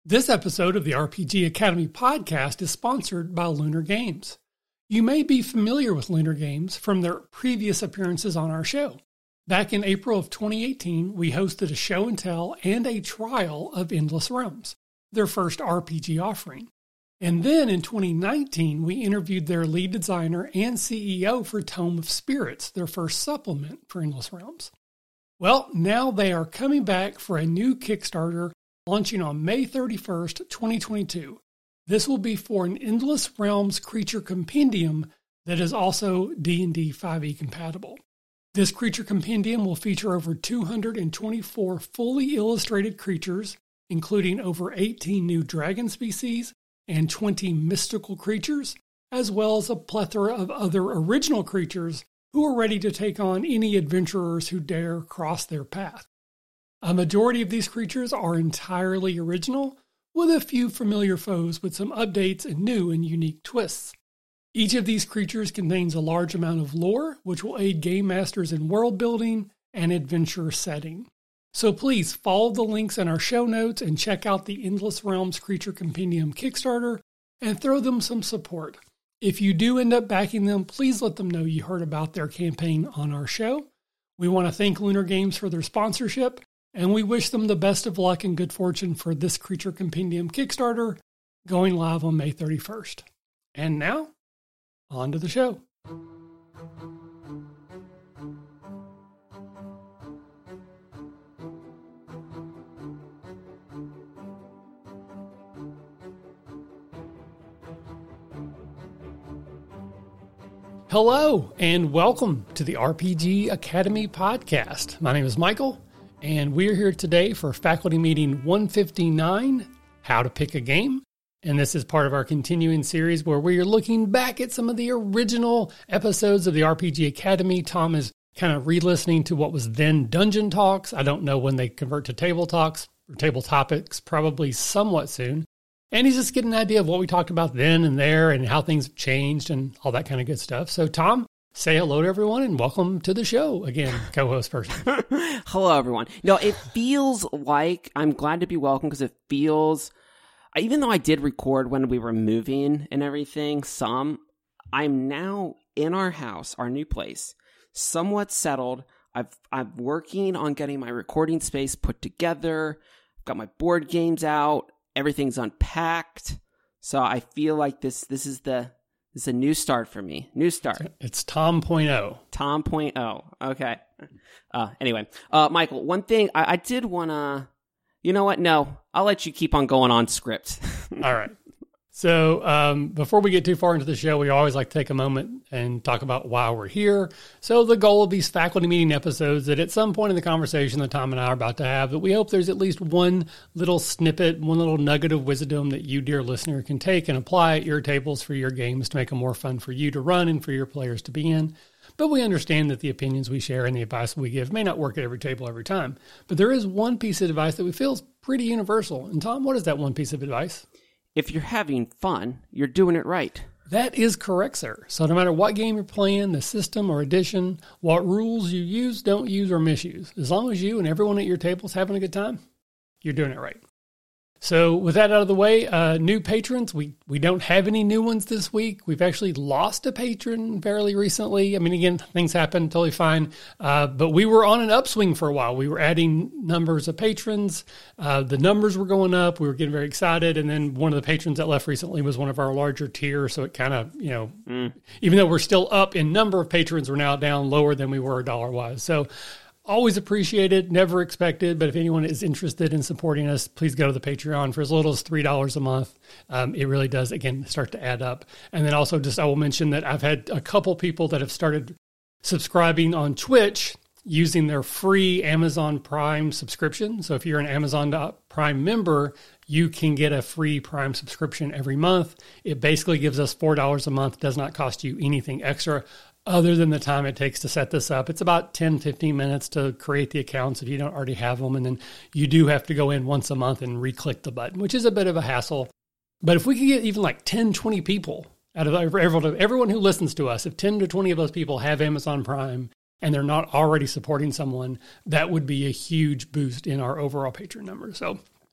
This episode of the RPG Academy podcast is sponsored by Lunar Games. You may be familiar with Lunar Games from their previous appearances on our show. Back in April of 2018, we hosted a show and tell and a trial of Endless Realms, their first RPG offering. And then in 2019, we interviewed their lead designer and CEO for Tome of Spirits, their first supplement for Endless Realms. Well, now they are coming back for a new Kickstarter launching on May 31st, 2022. This will be for an Endless Realms creature compendium that is also D&D 5e compatible. This creature compendium will feature over 224 fully illustrated creatures, including over 18 new dragon species and 20 mystical creatures, as well as a plethora of other original creatures who are ready to take on any adventurers who dare cross their path. A majority of these creatures are entirely original, with a few familiar foes with some updates and new and unique twists. Each of these creatures contains a large amount of lore, which will aid game masters in world building and adventure setting. So please follow the links in our show notes and check out the Endless Realms Creature Compendium Kickstarter and throw them some support. If you do end up backing them, please let them know you heard about their campaign on our show. We want to thank Lunar Games for their sponsorship, and we wish them the best of luck and good fortune for this Creature Compendium Kickstarter going live on May 31st. And now, on to the show. Hello, and welcome to the RPG Academy podcast. My name is Michael, and we're here today for faculty meeting 159, How to Pick a Game. And this is part of our continuing series where we are looking back at some of the original episodes of the RPG Academy. Tom is kind of re-listening to what was then Dungeon Talks. I don't know when they convert to Table Talks or Table Topics, probably somewhat soon. And he's just getting an idea of what we talked about then and there and how things have changed and all that kind of good stuff. So Tom, say hello to everyone and welcome to the show again, co-host person. Hello, everyone. No, it feels like I'm glad to be welcome because it feels, even though I did record when we were moving and everything, I'm now in our house, our new place, somewhat settled. I'm working on getting my recording space put together. I've got my board games out. Everything's unpacked. So I feel like this is a new start for me. New start. It's Tom.0. Tom.0. Okay. Anyway, Michael, one thing I did want to, you know what? No, I'll let you keep on going on script. All right. So before we get too far into the show, we always like to take a moment and talk about why we're here. So the goal of these faculty meeting episodes that at some point in the conversation that Tom and I are about to have, that we hope there's at least one little snippet, one little nugget of wisdom that you, dear listener, can take and apply at your tables for your games to make them more fun for you to run and for your players to be in. But we understand that the opinions we share and the advice we give may not work at every table every time. But there is one piece of advice that we feel is pretty universal. And Tom, what is that one piece of advice? If you're having fun, you're doing it right. That is correct, sir. So no matter what game you're playing, the system or edition, what rules you use, don't use, or misuse, as long as you and everyone at your table is having a good time, you're doing it right. So with that out of the way, new patrons, we don't have any new ones this week. We've actually lost a patron fairly recently. I mean, again, things happen, totally fine. But we were on an upswing for a while. We were adding numbers of patrons. The numbers were going up. We were getting very excited. And then one of the patrons that left recently was one of our larger tiers. So it kind of, even though we're still up in number of patrons, we're now down lower than we were dollar-wise. So always appreciated, never expected, but if anyone is interested in supporting us, please go to the Patreon for as little as $3 a month. It really does, again, start to add up. And then also I will mention that I've had a couple people that have started subscribing on Twitch using their free Amazon Prime subscription. So if you're an Amazon Prime member, you can get a free Prime subscription every month. It basically gives us $4 a month, does not cost you anything extra other than the time it takes to set this up. It's about 10, 15 minutes to create the accounts if you don't already have them. And then you do have to go in once a month and re-click the button, which is a bit of a hassle. But if we could get even like 10, 20 people out of everyone who listens to us, if 10 to 20 of those people have Amazon Prime and they're not already supporting someone, that would be a huge boost in our overall patron numbers. So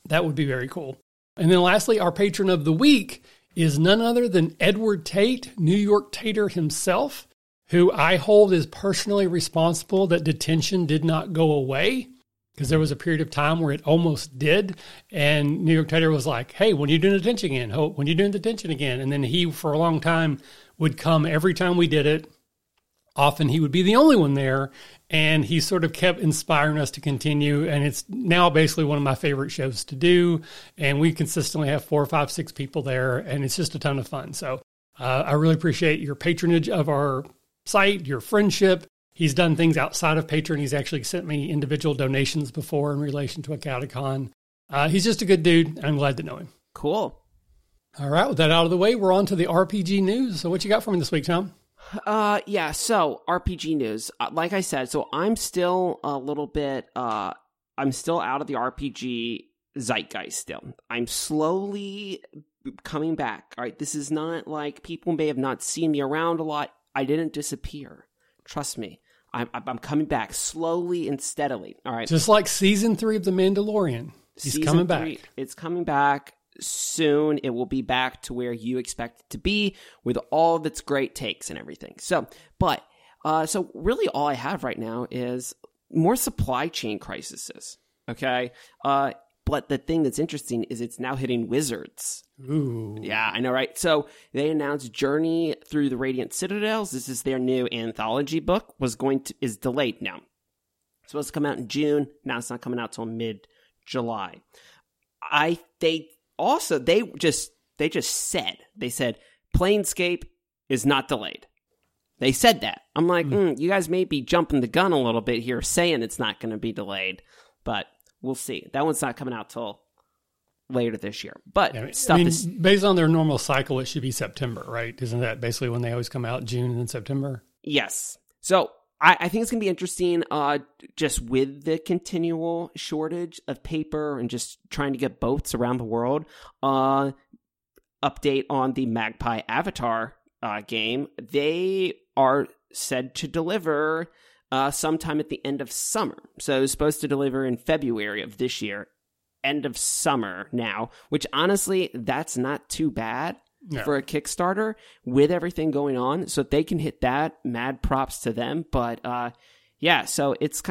That would be very cool. And then lastly, our patron of the week is none other than Edward Tate, New York Tater himself, who I hold as personally responsible that detention did not go away, because there was a period of time where it almost did. And New York Tater was like, hey, when are you doing detention again? Oh, when are you doing detention again? And then he, for a long time, would come every time we did it. Often he would be the only one there, and he sort of kept inspiring us to continue. And it's now basically one of my favorite shows to do. And we consistently have 4, 5, 6 people there, and it's just a ton of fun. So I really appreciate your patronage of our site, your friendship. He's done things outside of Patreon. He's actually sent me individual donations before in relation to Acadicon. He's just a good dude, and I'm glad to know him. Cool. All right, with that out of the way, we're on to the RPG news. So what you got for me this week, Tom? Yeah, so RPG news. Like I said, so I'm still a little bit, I'm still out of the RPG zeitgeist still. I'm slowly coming back. All right, this is not like people may have not seen me around a lot. I didn't disappear. Trust me. I'm coming back slowly and steadily. All right. Just like season 3 of The Mandalorian. He's coming back. It's coming back soon. It will be back to where you expect it to be with all of its great takes and everything. So really all I have right now is more supply chain crises. Okay. But the thing that's interesting is it's now hitting Wizards. Ooh. Yeah, I know, right? So they announced Journey Through the Radiant Citadels. This is their new anthology book. Is delayed now. It's supposed to come out in June. Now it's not coming out till mid-July. They said Planescape is not delayed. They said that. I'm like, you guys may be jumping the gun a little bit here, saying it's not going to be delayed, but we'll see. That one's not coming out till later this year. But based on their normal cycle, it should be September, right? Isn't that basically when they always come out, June and then September? Yes. So I think it's going to be interesting just with the continual shortage of paper and just trying to get boats around the world. Update on the Magpie Avatar game. They are said to deliver sometime at the end of summer. So it was supposed to deliver in February of this year, end of summer now, which honestly, that's not too bad for a Kickstarter with everything going on. So if they can hit that, mad props to them. But so it's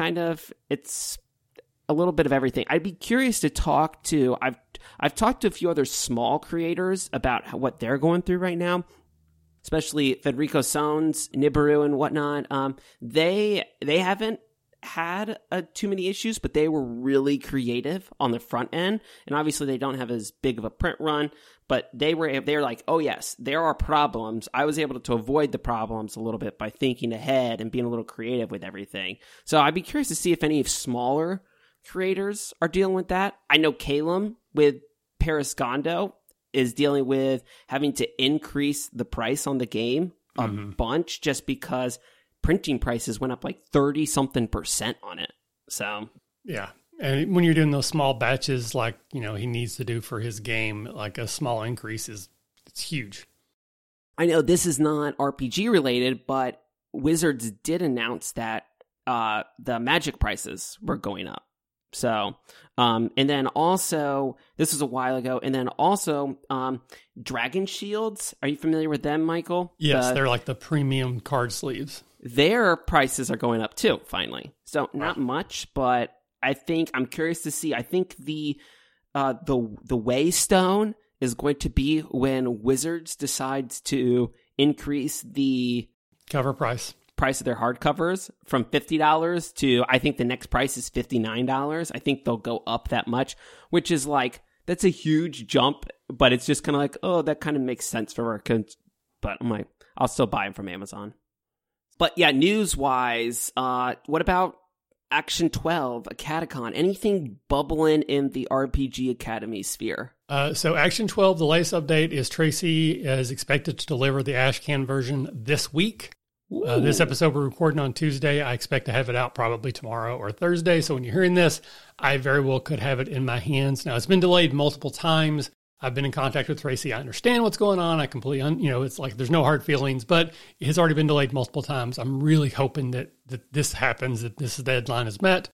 a little bit of everything. I'd be curious to talk to, I've talked to a few other small creators about what they're going through right now, especially Federico Sones, Nibiru, and whatnot. They haven't had too many issues, but they were really creative on the front end. And obviously they don't have as big of a print run, but they're like, oh yes, there are problems. I was able to avoid the problems a little bit by thinking ahead and being a little creative with everything. So I'd be curious to see if any smaller creators are dealing with that. I know Calum with Paris Gondo is dealing with having to increase the price on the game a bunch just because printing prices went up like 30-something% on it. So yeah. And when you're doing those small batches like, he needs to do for his game, like a small increase it's huge. I know this is not RPG related, but Wizards did announce that the Magic prices were going up. So, and then also, this was a while ago, and then also, Dragon Shields. Are you familiar with them, Michael? Yes, they're like the premium card sleeves. Their prices are going up too, finally. So, not much, but I'm curious to see. I think the Waystone is going to be when Wizards decides to increase the cover price of their hardcovers from $50 to, I think the next price is $59. I think they'll go up that much, which is like, that's a huge jump, but it's just kind of like, oh, that kind of makes sense for our but I'm like, I'll still buy them from Amazon. But yeah, news-wise, what about Action 12, Acadicon? Anything bubbling in the RPG Academy sphere? So Action 12, the latest update is Tracy is expected to deliver the Ashcan version this week. This episode we're recording on Tuesday. I expect to have it out probably tomorrow or Thursday. So when you're hearing this, I very well could have it in my hands. Now, it's been delayed multiple times. I've been in contact with Tracy. I understand what's going on. I completely, it's like there's no hard feelings, but it has already been delayed multiple times. I'm really hoping that this happens, that this deadline is met.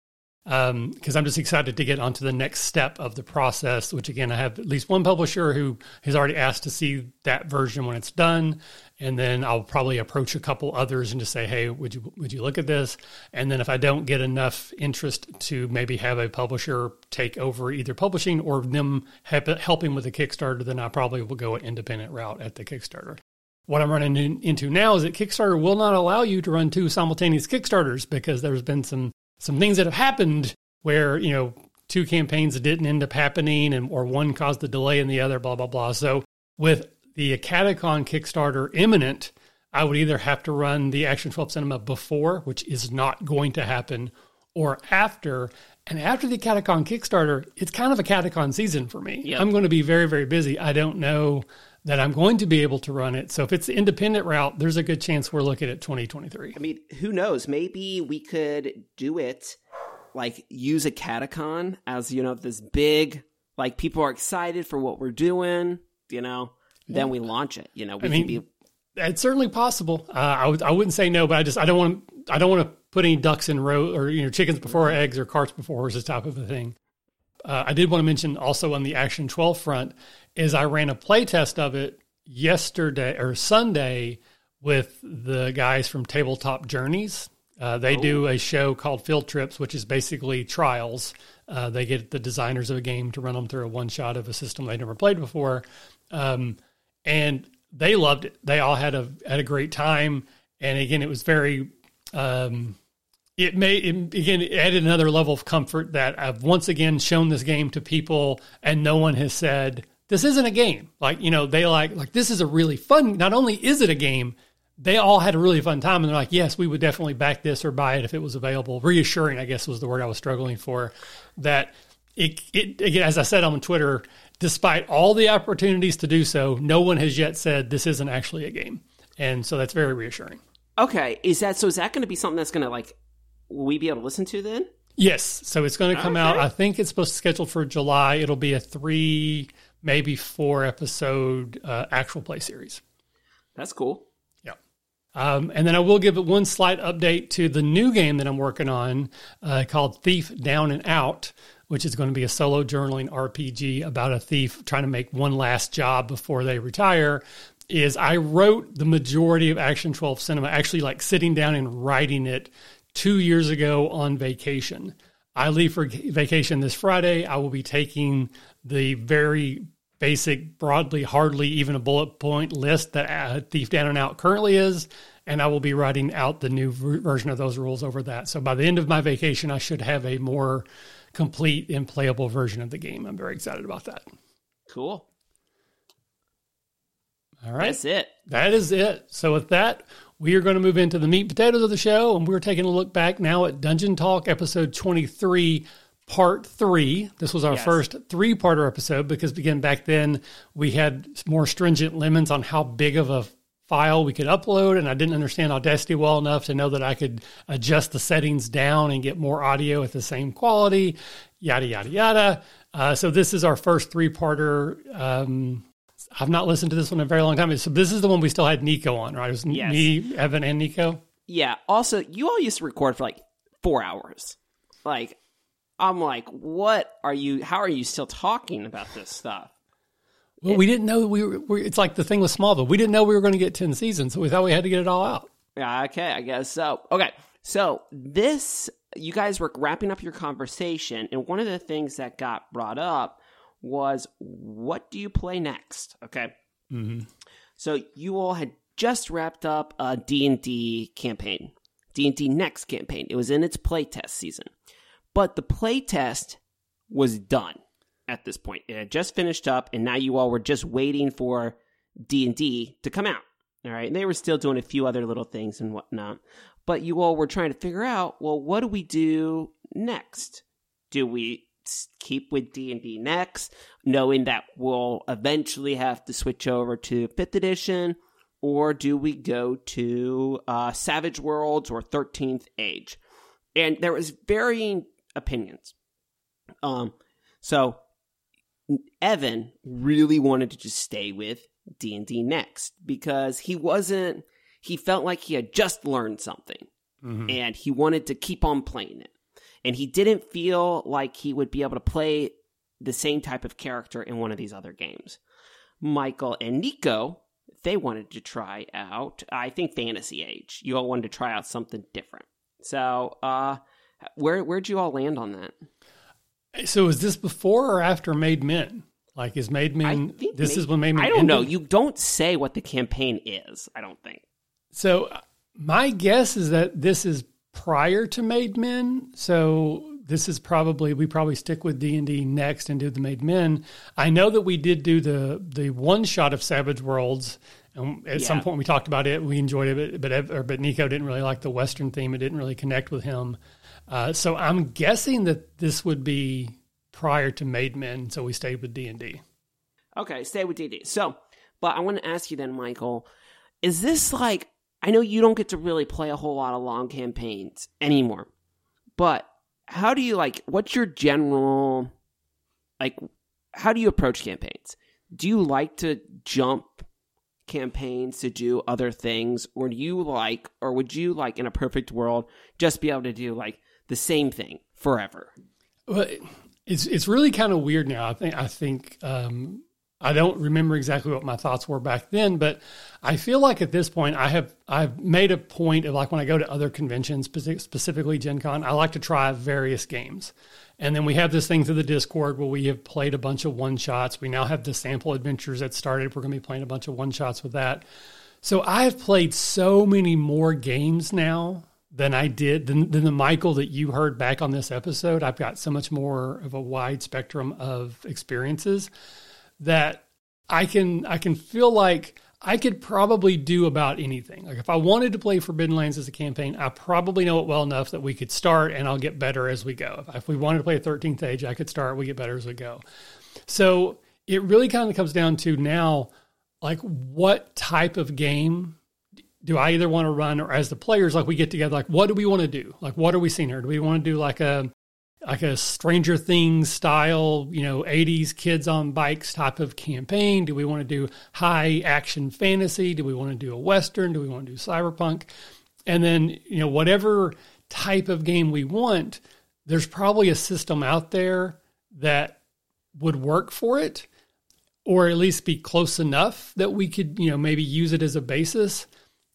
because I'm just excited to get onto the next step of the process, which again, I have at least one publisher who has already asked to see that version when it's done. And then I'll probably approach a couple others and just say, hey, would you look at this? And then if I don't get enough interest to maybe have a publisher take over either publishing or them helping with the Kickstarter, then I probably will go an independent route at the Kickstarter. What I'm running into now is that Kickstarter will not allow you to run 2 simultaneous Kickstarters because there's been some things that have happened where, 2 campaigns that didn't end up happening or one caused the delay in the other, blah, blah, blah. So with the Catacon Kickstarter imminent, I would either have to run the Action 12 Cinema before, which is not going to happen, or after. And after the Catacon Kickstarter, it's kind of a Catacon season for me. Yep. I'm going to be very, very busy. I don't know that I'm going to be able to run it. So if it's the independent route, there's a good chance we're looking at 2023. I mean, who knows? Maybe we could do it, like use a Catacon as, this big, like people are excited for what we're doing, then we launch it. It's certainly possible. I wouldn't say no, but I don't want to put any ducks in row or chickens before eggs or carts before horses type of a thing. I did want to mention also on the Action 12 front is I ran a play test of it yesterday or Sunday with the guys from Tabletop Journeys. They do a show called Field Trips, which is basically trials. They get the designers of a game to run them through a one-shot of a system they'd never played before. And they loved it. They all had a great time. And again, it was very, it added another level of comfort that I've once again shown this game to people and no one has said, this isn't a game. Like, they like, this is a really fun, not only is it a game, they all had a really fun time. And they're like, yes, we would definitely back this or buy it if it was available. Reassuring, I guess, was the word I was struggling for. That it again, as I said on Twitter, despite all the opportunities to do so, no one has yet said this isn't actually a game. And so that's very reassuring. Okay. Is that going to be something that's going to will we be able to listen to then? Yes. So it's going to come out. I think it's supposed to schedule for July. It'll be a 3, maybe 4 episode actual play series. That's cool. Yeah. And then I will give it one slight update to the new game that I'm working on called Thief Down and Out, which is going to be a solo journaling RPG about a thief trying to make one last job before they retire. I wrote the majority of Action 12 Cinema, actually sitting down and writing it 2 years ago on vacation. I leave for vacation this Friday. I will be taking the very basic, broadly, hardly even a bullet point list that Thief Down and Out currently is, and I will be writing out the new version of those rules over that. So by the end of my vacation, I should have a more complete and playable version of the game. I'm very excited about that. Cool. All right. That's it. That is it. So with that, we are going to move into the meat and potatoes of the show, and we're taking a look back now at Dungeon Talk episode 23, part 3. This was our first 3-parter episode because, again, back then we had more stringent limits on how big of a file we could upload, and I didn't understand Audacity well enough to know that I could adjust the settings down and get more audio at the same quality, yada, yada, yada. So this is our first 3-parter. I've not listened to this one in a very long time. So this is the one we still had Nico on, right? It was me, Evan, and Nico. Yeah. Also, you all used to record for 4 hours. I'm like, how are you still talking about this stuff? Well, we didn't know it's like the thing with Smallville. We didn't know we were going to get 10 seasons, so we thought we had to get it all out. Yeah, okay, I guess so. Okay, so you guys were wrapping up your conversation, and one of the things that got brought up was, what do you play next? Okay. Mm-hmm. So you all had just wrapped up a D&D campaign, D&D Next campaign. It was in its playtest season. But the playtest was done at this point. It had just finished up, and now you all were just waiting for D&D to come out. All right. And they were still doing a few other little things and whatnot. But you all were trying to figure out, well, what do we do next? Do we keep with D&D Next, knowing that we'll eventually have to switch over to 5th edition, or do we go to Savage Worlds or 13th Age? And there was varying opinions. So Evan really wanted to just stay with D&D Next because he felt like he had just learned something, and he wanted to keep on playing it. And he didn't feel like he would be able to play the same type of character in one of these other games. Michael and Nico, they wanted to try out, I think, Fantasy Age. You all wanted to try out something different. So, where'd you all land on that? So is this before or after Made Men? Like, is Made Men, is when Made Men I don't know. ended? You don't say what the campaign is, I don't think. So my guess is that this is prior to Made Men. So this is we probably stick with D&D next and do the Made Men. I know that we did do the one shot of Savage Worlds. And at some point we talked about it. We enjoyed it, but Nico didn't really like the Western theme. It didn't really connect with him. So I'm guessing that this would be prior to Made Men. So we stayed with D&D. Okay, stay with D&D. So, but I want to ask you then, Michael, is this like, I know you don't get to really play a whole lot of long campaigns anymore, but how do you what's your general, how do you approach campaigns? Do you like to jump campaigns to do other things, or would you in a perfect world just be able to do the same thing forever? Well, it's really kind of weird now. I think I don't remember exactly what my thoughts were back then, but I feel like at this point I've made a point of when I go to other conventions, specifically Gen Con, I like to try various games. And then we have this thing through the Discord where we have played a bunch of one-shots. We now have the sample adventures that started. We're going to be playing a bunch of one-shots with that. So I have played so many more games now than I did, than the Michael that you heard back on this episode. I've got so much more of a wide spectrum of experiences that I can feel like I could probably do about anything. Like if I wanted to play Forbidden Lands as a campaign, I probably know it well enough that we could start and I'll get better as we go. If we wanted to play a 13th Age, I could start, we get better as we go. So it really kind of comes down to now, what type of game do I either want to run, or as the players, we get together, what do we want to do? What are we seeing here? Do we want to do a Stranger Things style, 80s kids on bikes type of campaign? Do we want to do high action fantasy? Do we want to do a Western? Do we want to do cyberpunk? And then, whatever type of game we want, there's probably a system out there that would work for it, or at least be close enough that we could, maybe use it as a basis.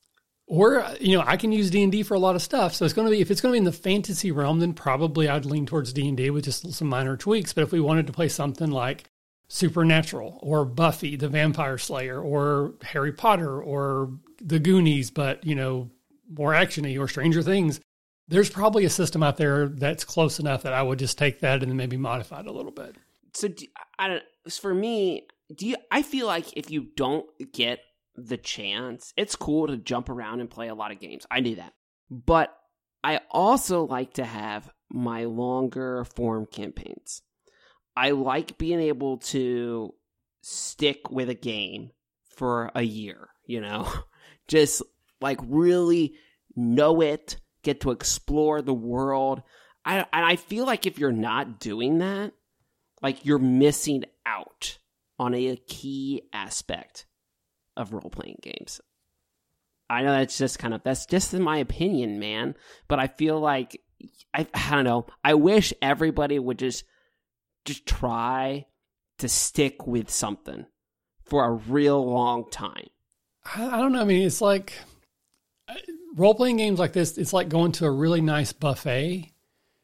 Or, I can use D&D for a lot of stuff. So if it's going to be in the fantasy realm, then probably I'd lean towards D&D with just some minor tweaks. But if we wanted to play something like Supernatural or Buffy the Vampire Slayer or Harry Potter or The Goonies, but, more actiony, or Stranger Things, there's probably a system out there that's close enough that I would just take that and then maybe modify it a little bit. So for me, I feel like if you don't get the chance, it's cool to jump around and play a lot of games. I do that. But I also like to have my longer form campaigns. I like being able to stick with a game for a year, just really know it, get to explore the world. I feel like if you're not doing that, you're missing out on a key aspect of role-playing games. I know that's just in my opinion, man, but I feel like, I don't know, I wish everybody would just try to stick with something for a real long time. I don't know, I mean, it's like, role-playing games like this, it's like going to a really nice buffet.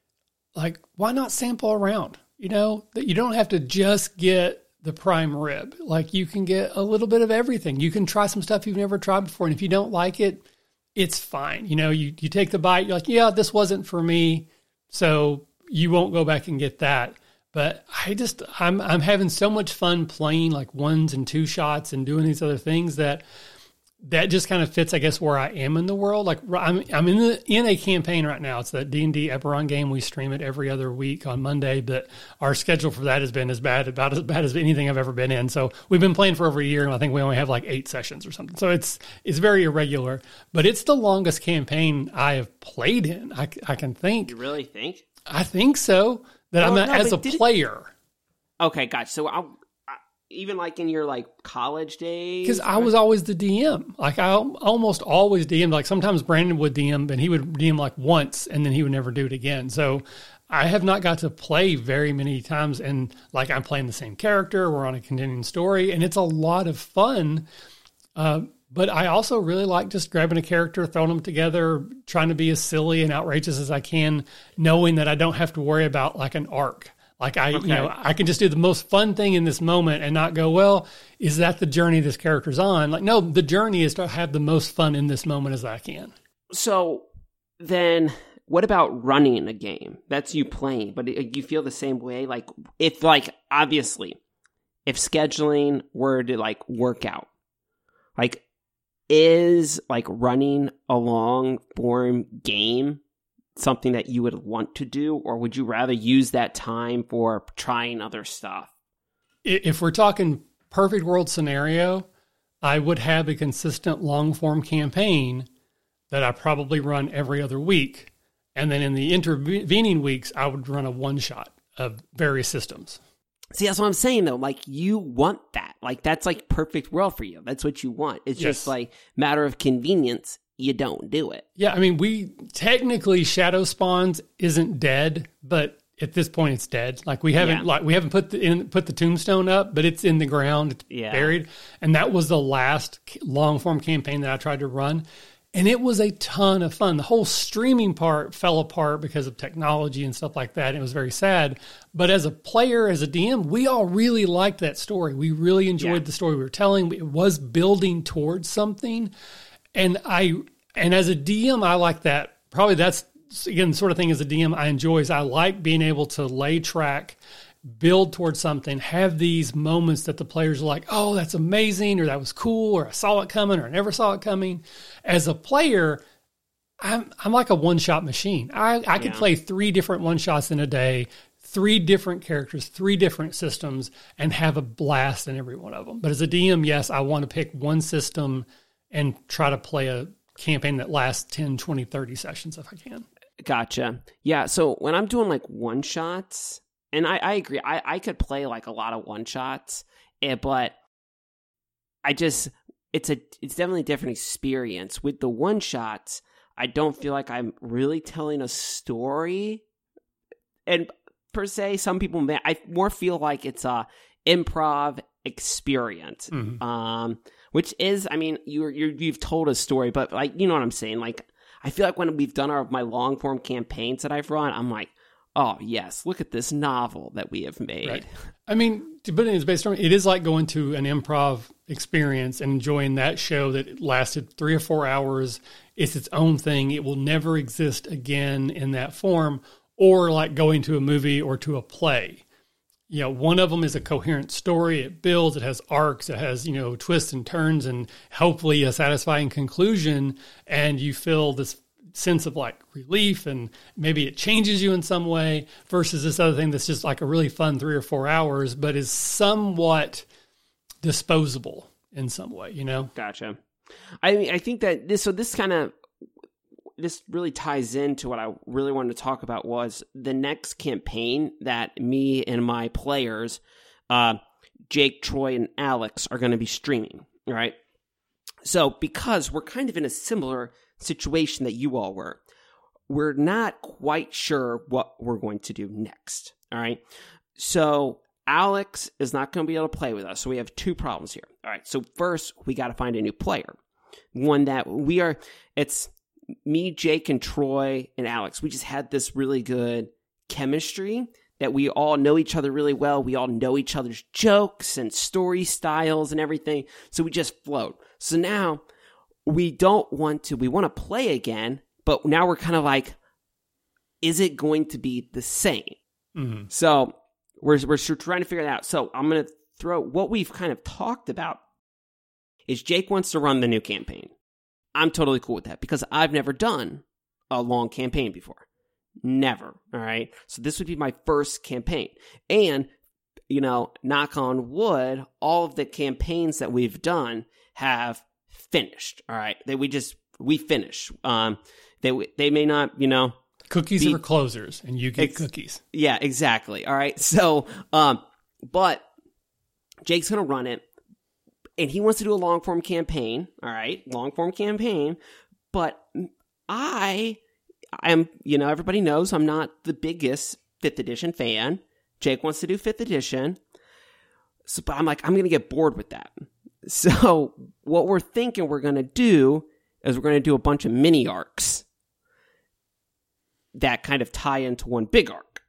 Why not sample around? That you don't have to just get the prime rib. You can get a little bit of everything. You can try some stuff you've never tried before. And if you don't like it, it's fine. You take the bite, you're like, yeah, this wasn't for me. So you won't go back and get that. But I'm having so much fun playing ones and two shots and doing these other things that just kind of fits, I guess, where I am in the world. I'm in a campaign right now. It's the D&D Eberron game. We stream it every other week on Monday, but our schedule for that has been about as bad as anything I've ever been in. So we've been playing for over a year, and I think we only have 8 sessions or something. So it's very irregular, but it's the longest campaign I have played in. I can think. You really think? I think so. As a player. Okay, gotcha. So even like in your like college days? Because I was always the DM. Like I almost always DM. Like sometimes Brandon would DM, and he would DM like once, and then he would never do it again. So I have not got to play very many times, and like I'm playing the same character. We're on a continuing story, and it's a lot of fun. But I also really like just grabbing a character, throwing them together, trying to be as silly and outrageous as I can, knowing that I don't have to worry about like an arc. Like I can just do the most fun thing in this moment and not go, well, is that the journey this character's on? Like, no, the journey is to have the most fun in this moment as I can. So then what about running a game? That's you playing, but you feel the same way? Like if like, obviously, if scheduling were to like work out, like is like running a long form game something that you would want to do, or would you rather use that time for trying other stuff? If we're talking perfect world scenario, I would have a consistent long form campaign that I probably run every other week. And then in the intervening weeks, I would run a one shot of various systems. See, that's what I'm saying though. Like you want that, like that's like perfect world for you. That's what you want. It's just like matter of convenience. You don't do it. Yeah, I mean, we technically Shadow Spawns isn't dead, but at this point it's dead. Like we haven't put the tombstone up, but it's in the ground, it's buried. And that was the last long form campaign that I tried to run, and it was a ton of fun. The whole streaming part fell apart because of technology and stuff like that. And it was very sad. But as a player, as a DM, we all really liked that story. We really enjoyed the story we were telling. It was building towards something. And as a DM, I like that. Probably that's, again, the sort of thing as a DM I enjoy is I like being able to lay track, build towards something, have these moments that the players are like, oh, that's amazing, or that was cool, or I saw it coming, or I never saw it coming. As a player, I'm like a one-shot machine. I could play 3 different one-shots in a day, 3 different characters, 3 different systems, and have a blast in every one of them. But as a DM, yes, I want to pick one system and try to play a campaign that lasts 10, 20, 30 sessions if I can. Gotcha. Yeah, so when I'm doing like one-shots, and I agree, I could play like a lot of one-shots, but it's definitely a different experience. With the one-shots, I don't feel like I'm really telling a story. And per se, some people may, I more feel like it's a improv experience. Mm-hmm. Which is, I mean, you've told a story, but like, you know what I'm saying? Like, I feel like when we've done my long form campaigns that I've run, I'm like, oh yes, look at this novel that we have made. Right. I mean, to put it in space, it is like going to an improv experience and enjoying that show that lasted 3 or 4 hours. It's its own thing. It will never exist again in that form, or like going to a movie or to a play. You know, one of them is a coherent story. It builds, it has arcs, it has, twists and turns, and hopefully a satisfying conclusion. And you feel this sense of like relief, and maybe it changes you in some way, versus this other thing that's just like a really fun 3 or 4 hours, but is somewhat disposable in some way, Gotcha. I mean, I think that this really ties into what I really wanted to talk about was the next campaign that me and my players, Jake, Troy, and Alex, are going to be streaming, right? So because we're kind of in a similar situation that you all were, we're not quite sure what we're going to do next, all right? So Alex is not going to be able to play with us, so we have 2 problems here. All right, so first, we got to find a new player. One that it's me, Jake, and Troy, and Alex. We just had this really good chemistry that we all know each other really well. We all know each other's jokes and story styles and everything, so we just float. So now, we want to play again, but now we're kind of like, is it going to be the same? Mm-hmm. So we're trying to figure that out. So I'm going to throw what we've kind of talked about is Jake wants to run the new campaign. I'm totally cool with that because I've never done a long campaign before. Never. All right. So this would be my first campaign. And, knock on wood, all of the campaigns that we've done have finished. All right. We finish. They may not, Cookies are for closers, and you get cookies. Yeah, exactly. All right. So, but Jake's going to run it, and he wants to do a long-form campaign, all right? Long-form campaign, but I am, everybody knows I'm not the biggest 5th edition fan. Jake wants to do 5th edition, so, but I'm like, I'm going to get bored with that. So what we're thinking we're going to do is we're going to do a bunch of mini arcs that kind of tie into one big arc.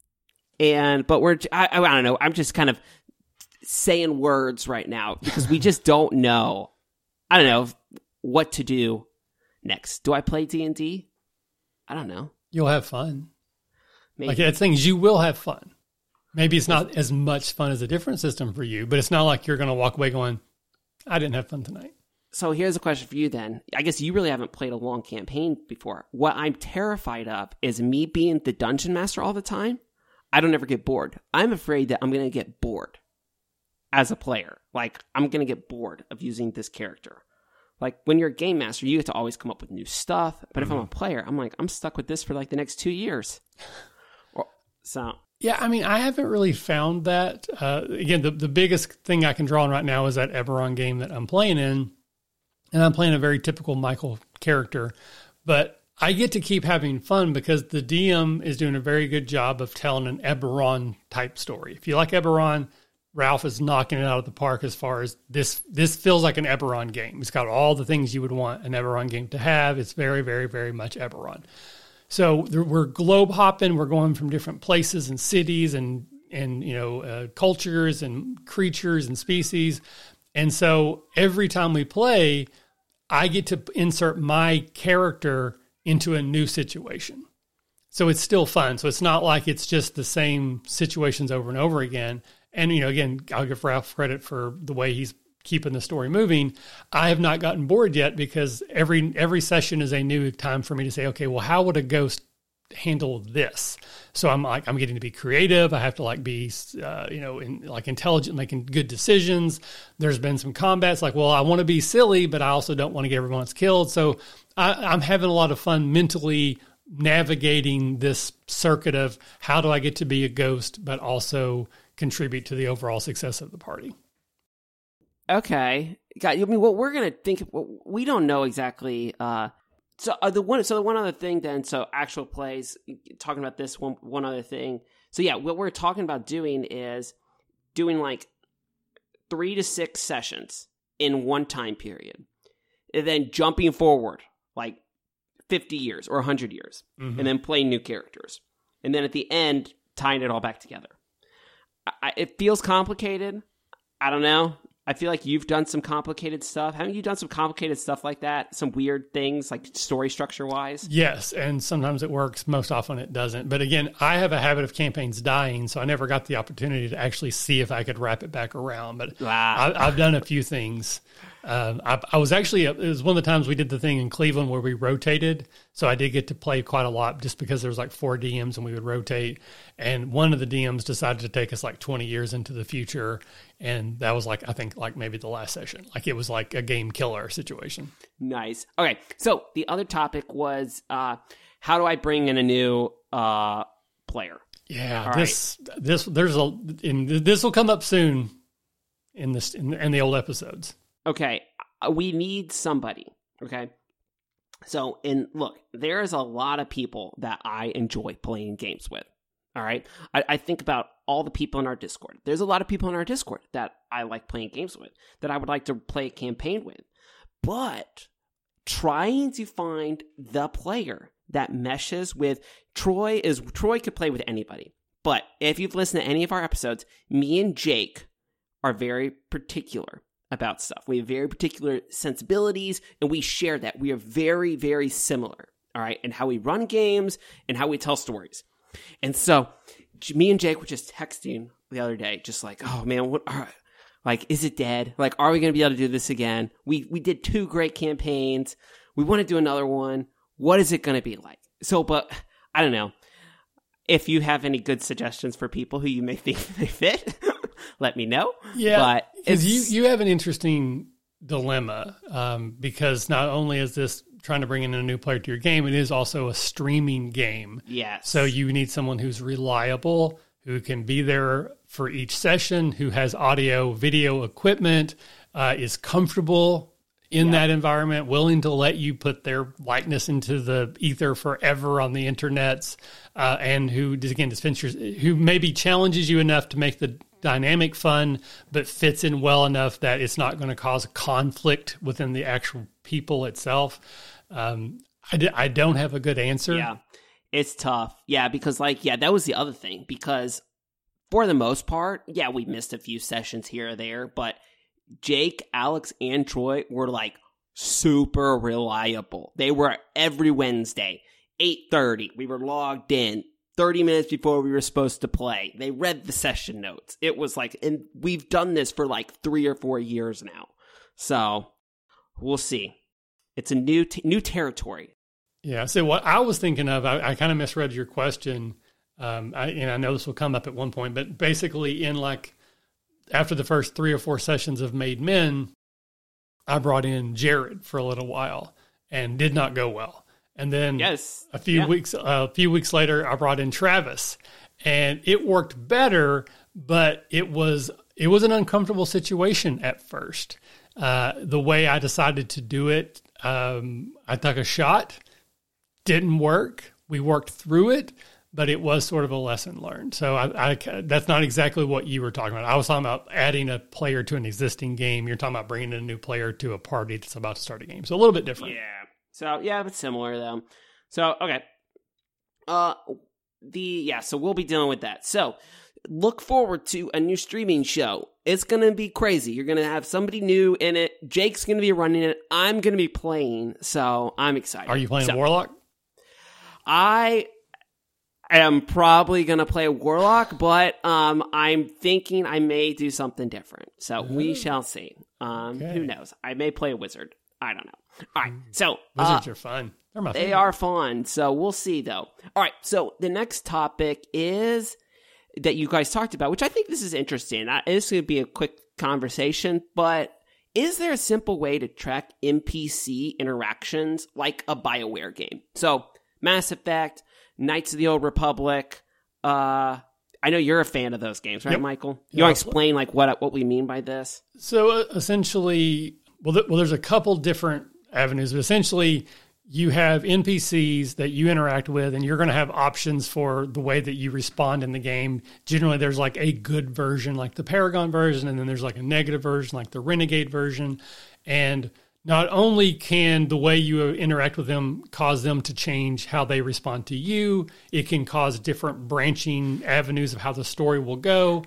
But I don't know, I'm just kind of saying words right now because we just don't know. I don't know what to do next. Do I play D&D? I don't know. You'll have fun. Maybe. Like, that thing is, you will have fun. Maybe it's not as much fun as a different system for you, but it's not like you're going to walk away going, I didn't have fun tonight. So here's a question for you then. I guess you really haven't played a long campaign before. What I'm terrified of is me being the dungeon master all the time. I don't ever get bored. I'm afraid that I'm going to get bored as a player. Like, I'm going to get bored of using this character. Like, when you're a game master, you get to always come up with new stuff. But if I'm a player, I'm like, I'm stuck with this for like the next 2 years. Yeah, I mean, I haven't really found that. Again, the biggest thing I can draw on right now is that Eberron game that I'm playing in. And I'm playing a very typical Michael character. But I get to keep having fun because the DM is doing a very good job of telling an Eberron type story. If you like Eberron, Ralph is knocking it out of the park as far as this feels like an Eberron game. It's got all the things you would want an Eberron game to have. It's very, very, very much Eberron. So we're globe hopping. We're going from different places and cities and cultures and creatures and species. And so every time we play, I get to insert my character into a new situation. So it's still fun. So it's not like it's just the same situations over and over again. And, again, I'll give Ralph credit for the way he's keeping the story moving. I have not gotten bored yet because every session is a new time for me to say, okay, well, how would a ghost handle this? So I'm getting to be creative. I have to be, intelligent, making good decisions. There's been some combats like, well, I want to be silly, but I also don't want to get everyone else killed. So I'm having a lot of fun mentally navigating this circuit of how do I get to be a ghost, but also contribute to the overall success of the party. Okay. I mean, what we're going to think, we don't know exactly. So the one other thing then, so actual plays, talking about this one other thing. So yeah, what we're talking about doing is doing like 3 to 6 sessions in one time period. And then jumping forward like 50 years or 100 years. Mm-hmm. And then playing new characters. And then at the end, tying it all back together. It feels complicated. I don't know. I feel like you've done some complicated stuff. Haven't you done some complicated stuff like that? Some weird things, like story structure-wise? Yes, and sometimes it works. Most often it doesn't. But again, I have a habit of campaigns dying, so I never got the opportunity to actually see if I could wrap it back around. But I've done a few things. I was actually, it was one of the times we did the thing in Cleveland where we rotated. So I did get to play quite a lot just because there was like 4 DMs and we would rotate. And one of the DMs decided to take us like 20 years into the future. And that was I think maybe the last session. Like, it was like a game killer situation. Nice. Okay. So the other topic was, how do I bring in a new player? Yeah. This will come up soon in the old episodes. Okay, we need somebody, okay? So, look, there's a lot of people that I enjoy playing games with, all right? I think about all the people in our Discord. There's a lot of people in our Discord that I like playing games with, that I would like to play a campaign with. But trying to find the player that meshes with Troy could play with anybody. But if you've listened to any of our episodes, me and Jake are very particular about stuff. We have very particular sensibilities, and we share that. We are very, very similar, all right, in how we run games and how we tell stories. And so me and Jake were just texting the other day, just like, oh, man, is it dead? Like, are we going to be able to do this again? We did 2 great campaigns. We want to do another one. What is it going to be like? So, but I don't know. If you have any good suggestions for people who you may think may fit, let me know. Yeah, because you have an interesting dilemma because not only is this trying to bring in a new player to your game, it is also a streaming game. Yes. So you need someone who's reliable, who can be there for each session, who has audio, video equipment, is comfortable in that environment, willing to let you put their likeness into the ether forever on the internets, and who, again, who maybe challenges you enough to make the dynamic fun, but fits in well enough that it's not going to cause conflict within the actual people itself. I don't have a good answer. Yeah, it's tough. Yeah, because that was the other thing. Because for the most part, we missed a few sessions here or there, but Jake, Alex, and Troy were super reliable. They were every Wednesday, 8:30. We were logged in 30 minutes before we were supposed to play. They read the session notes. It was and we've done this for 3 or 4 years now. So we'll see. It's a new territory. Yeah. So what I was thinking of, I kind of misread your question. And I know this will come up at one point, but basically after the first 3 or 4 sessions of Made Men, I brought in Jared for a little while and did not go well. And then a few weeks later, I brought in Travis, and it worked better, but it was an uncomfortable situation at first. The way I decided to do it, I took a shot, didn't work. We worked through it, but it was sort of a lesson learned. So that's not exactly what you were talking about. I was talking about adding a player to an existing game. You're talking about bringing in a new player to a party that's about to start a game. So a little bit different. Yeah. So, but similar though. So, okay. So we'll be dealing with that. So look forward to a new streaming show. It's going to be crazy. You're going to have somebody new in it. Jake's going to be running it. I'm going to be playing. So I'm excited. Are you playing Warlock? I am probably going to play Warlock, but I'm thinking I may do something different. So we shall see. Who knows? I may play a wizard. I don't know. All right. So wizards are fun. They are fun. So we'll see, though. All right. So the next topic is that you guys talked about, which I think this is interesting. This is going to be a quick conversation, but is there a simple way to track NPC interactions like a BioWare game? So Mass Effect, Knights of the Old Republic. I know you're a fan of those games, right, Yep. Michael? You want to explain what we mean by this? So essentially, there's a couple different avenues, but essentially you have NPCs that you interact with, and you're going to have options for the way that you respond in the game. Generally, there's a good version, like the Paragon version, and then there's a negative version, like the Renegade version. And not only can the way you interact with them cause them to change how they respond to you, it can cause different branching avenues of how the story will go.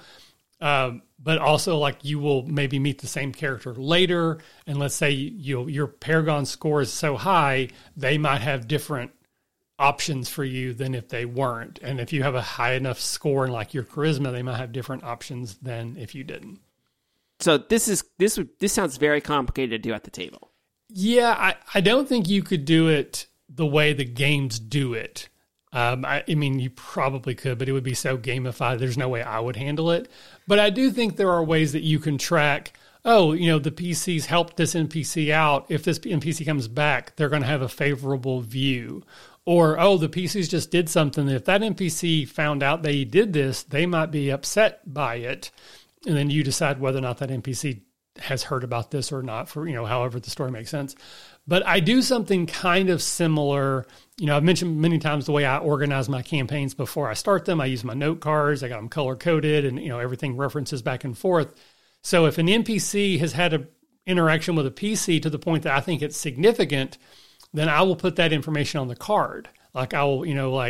But also, you will maybe meet the same character later, and let's say your Paragon score is so high, they might have different options for you than if they weren't. And if you have a high enough score in your charisma, they might have different options than if you didn't. So this sounds very complicated to do at the table. Yeah, I don't think you could do it the way the games do it. I mean, you probably could, but it would be so gamified. There's no way I would handle it. But I do think there are ways that you can track, the PCs helped this NPC out. If this NPC comes back, they're going to have a favorable view. Or, the PCs just did something. If that NPC found out they did this, they might be upset by it. And then you decide whether or not that NPC has heard about this or not for, however the story makes sense. But I do something kind of similar. I've mentioned many times the way I organize my campaigns before I start them. I use my note cards. I got them color coded, and, everything references back and forth. So if an NPC has had an interaction with a PC to the point that I think it's significant, then I will put that information on the card. I will,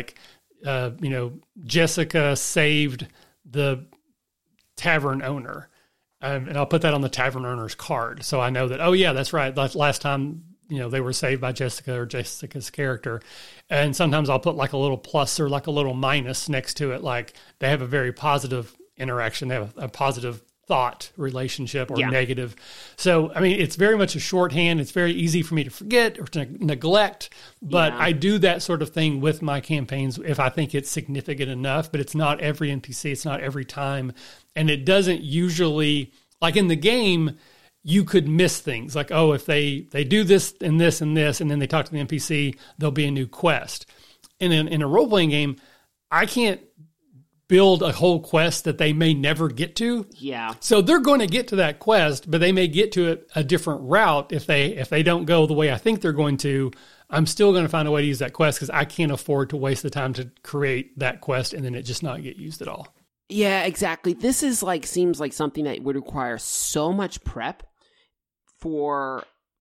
Jessica saved the tavern owner. And I'll put that on the tavern owner's card. So I know that, that's right. Last time, they were saved by Jessica or Jessica's character. And sometimes I'll put a little plus or a little minus next to it. They have a very positive interaction. They have a positive thought relationship or negative. So, I mean, it's very much a shorthand. It's very easy for me to forget or to neglect. But I do that sort of thing with my campaigns if I think it's significant enough. But it's not every NPC. It's not every time. And it doesn't usually, in the game, you could miss things. If they do this and this and this, and then they talk to the NPC, there'll be a new quest. And then in a role-playing game, I can't build a whole quest that they may never get to. Yeah. So they're going to get to that quest, but they may get to it a different route if they don't go the way I think they're going to. I'm still going to find a way to use that quest because I can't afford to waste the time to create that quest and then it just not get used at all. Yeah, exactly. This is seems like something that would require so much prep for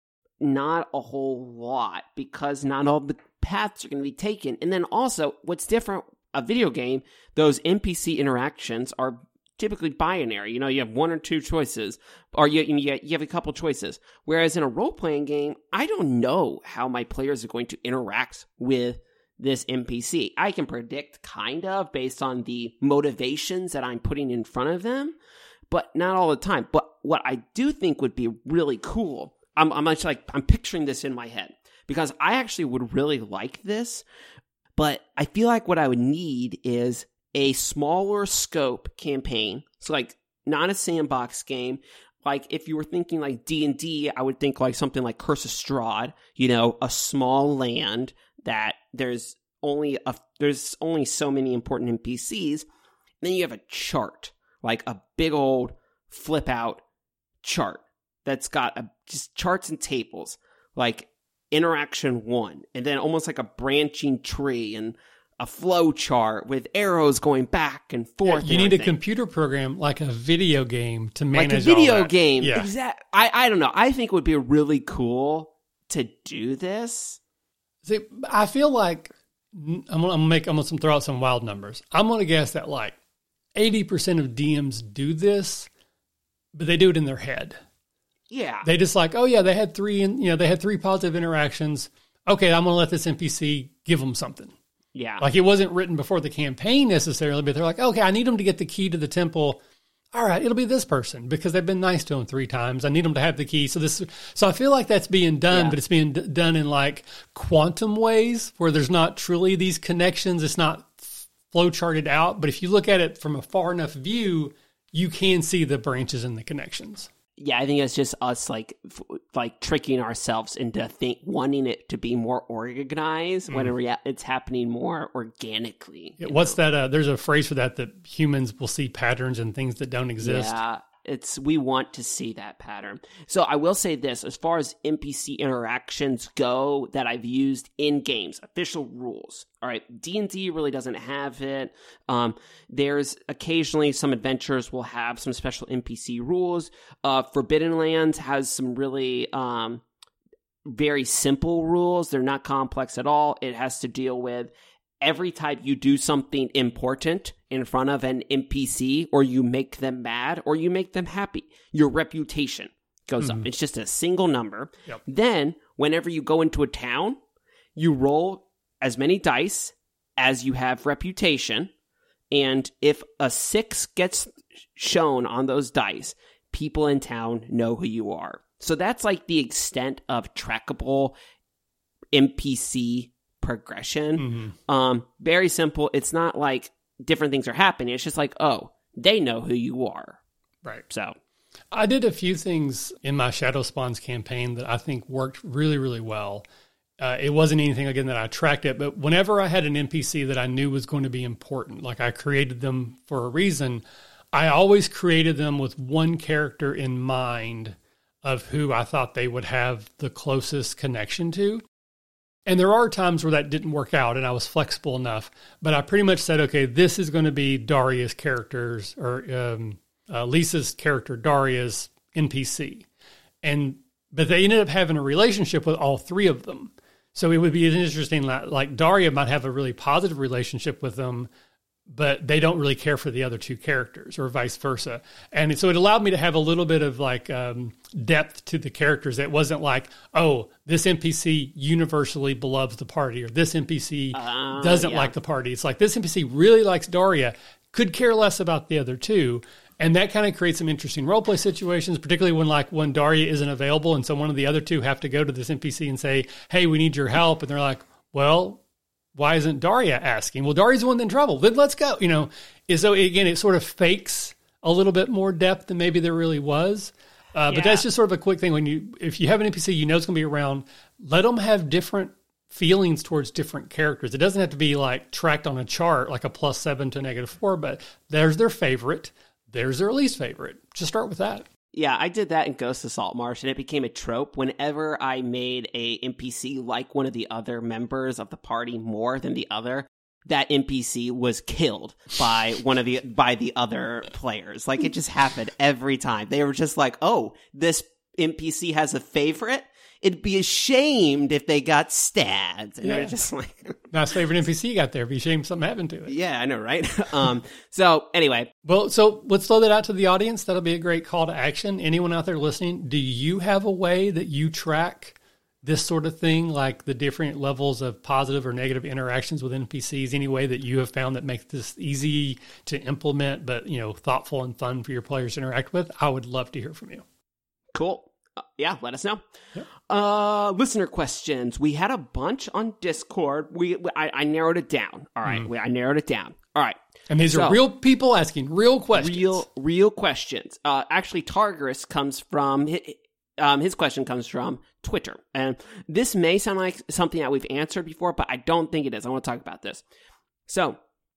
not a whole lot because not all the paths are going to be taken. And then also, what's different, a video game, those NPC interactions are typically binary. You have one or two choices, or you have a couple choices. Whereas in a role-playing game, I don't know how my players are going to interact with this NPC. I can predict kind of based on the motivations that I'm putting in front of them, but not all the time. But what I do think would be really cool, I'm picturing this in my head because I actually would really like this, but I feel like what I would need is a smaller scope campaign. So not a sandbox game. If you were thinking D&D, I would think something like Curse of Strahd, a small land that there's only so many important NPCs. Then you have a chart, a big old flip out chart that's got just charts and tables, interaction 1, and then almost like a branching tree and a flow chart with arrows going back and forth. Yeah, you need a computer program like a video game to manage a video all that. game. Yeah. Exactly. I don't know. I think it would be really cool to do this. See, I feel like I'm gonna throw out some wild numbers. I'm gonna guess that 80% of DMs do this, but they do it in their head. Yeah. They just they had 3 they had 3 positive interactions. Okay, I'm gonna let this NPC give them something. Yeah. It wasn't written before the campaign necessarily, but they're okay, I need them to get the key to the temple. All right, it'll be this person because they've been nice to them 3 times. I need them to have the key. So I feel like that's being done, but it's being done in quantum ways where there's not truly these connections. It's not flow charted out. But if you look at it from a far enough view, you can see the branches and the connections. Yeah, I think it's just us tricking ourselves into wanting it to be more organized when it's happening more organically. Yeah, what's that? There's a phrase for that humans will see patterns and things that don't exist. Yeah, we want to see that pattern. So I will say this, as far as NPC interactions go that I've used in games, official rules. All right, D&D really doesn't have it. There's occasionally some adventures will have some special NPC rules. Forbidden Lands has some really very simple rules. They're not complex at all. It has to deal with every time you do something important in front of an NPC, or you make them mad, or you make them happy, your reputation goes up. It's just a single number. Yep. Then, whenever you go into a town, you roll as many dice as you have reputation, and if a 6 gets shown on those dice, people in town know who you are. So that's the extent of trackable NPC progression. Very simple. It's not different things are happening. It's just they know who you are. Right. So I did a few things in my Shadow Spawns campaign that I think worked really, really well. It wasn't anything, again, that I tracked it, but whenever I had an NPC that I knew was going to be important, I created them for a reason, I always created them with one character in mind of who I thought they would have the closest connection to. And there are times where that didn't work out and I was flexible enough, but I pretty much said, okay, this is going to be Daria's characters or Lisa's character, Daria's NPC. But they ended up having a relationship with all 3 of them. So it would be interesting, Daria might have a really positive relationship with them, but they don't really care for the other 2 characters or vice versa. And so it allowed me to have a little bit of depth to the characters. It wasn't this NPC universally beloves the party or this NPC doesn't like the party. It's this NPC really likes Daria, could care less about the other 2. And that kind of creates some interesting roleplay situations, particularly when Daria isn't available. And so one of the other 2 have to go to this NPC and say, hey, we need your help. And they're like, well, why isn't Daria asking? Well, Daria's the one in trouble. Then let's go. So again, it sort of fakes a little bit more depth than maybe there really was. But that's just sort of a quick thing. If you have an NPC, it's going to be around, let them have different feelings towards different characters. It doesn't have to be like tracked on a chart, like a +7 to -4, but there's their favorite, there's their least favorite. Just start with that. Yeah, I did that in Ghost of Saltmarsh, and it became a trope. Whenever I made a NPC like one of the other members of the party more than the other, that NPC was killed by by the other players. Like, it just happened every time. They were just like, "Oh, this NPC has a favorite? It'd be ashamed if they got stabbed." And they're just like, nice favorite NPC you got there. Be ashamed something happened to it. Yeah, I know, right? So anyway. Well, so let's throw that out to the audience. That'll be a great call to action. Anyone out there listening, do you have a way that you track this sort of thing, like the different levels of positive or negative interactions with NPCs? Any way that you have found that makes this easy to implement, but, thoughtful and fun for your players to interact with? I would love to hear from you. Cool. Yeah, let us know. Listener questions. We had a bunch on Discord. I narrowed it down. All right. I narrowed it down. All right. And these are real people asking real questions. Real questions. Actually, Targarus comes from... his question comes from Twitter. And this may sound like something that we've answered before, but I don't think it is. I want to talk about this. So,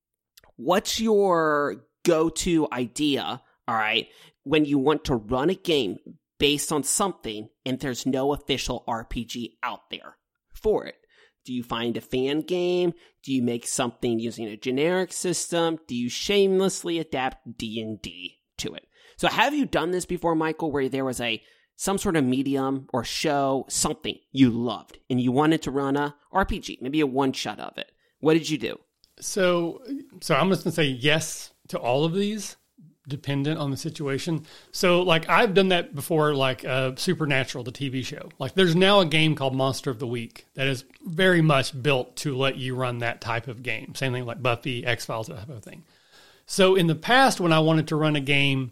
what's your go-to idea, all right, when you want to run a game based on something and there's no official RPG out there for it? Do you find a fan game? Do you make something using a generic system? Do you shamelessly adapt D&D to it? So have you done this before, Michael, where there was some sort of medium or show, something you loved, and you wanted to run a RPG, maybe a one-shot of it? What did you do? So I'm just going to say yes to all of these, dependent on the situation. So, like, I've done that before, like Supernatural, the TV show. Like, there's now a game called Monster of the Week that is very much built to let you run that type of game. Same thing like Buffy, X-Files, that type of thing. So in the past, when I wanted to run a game,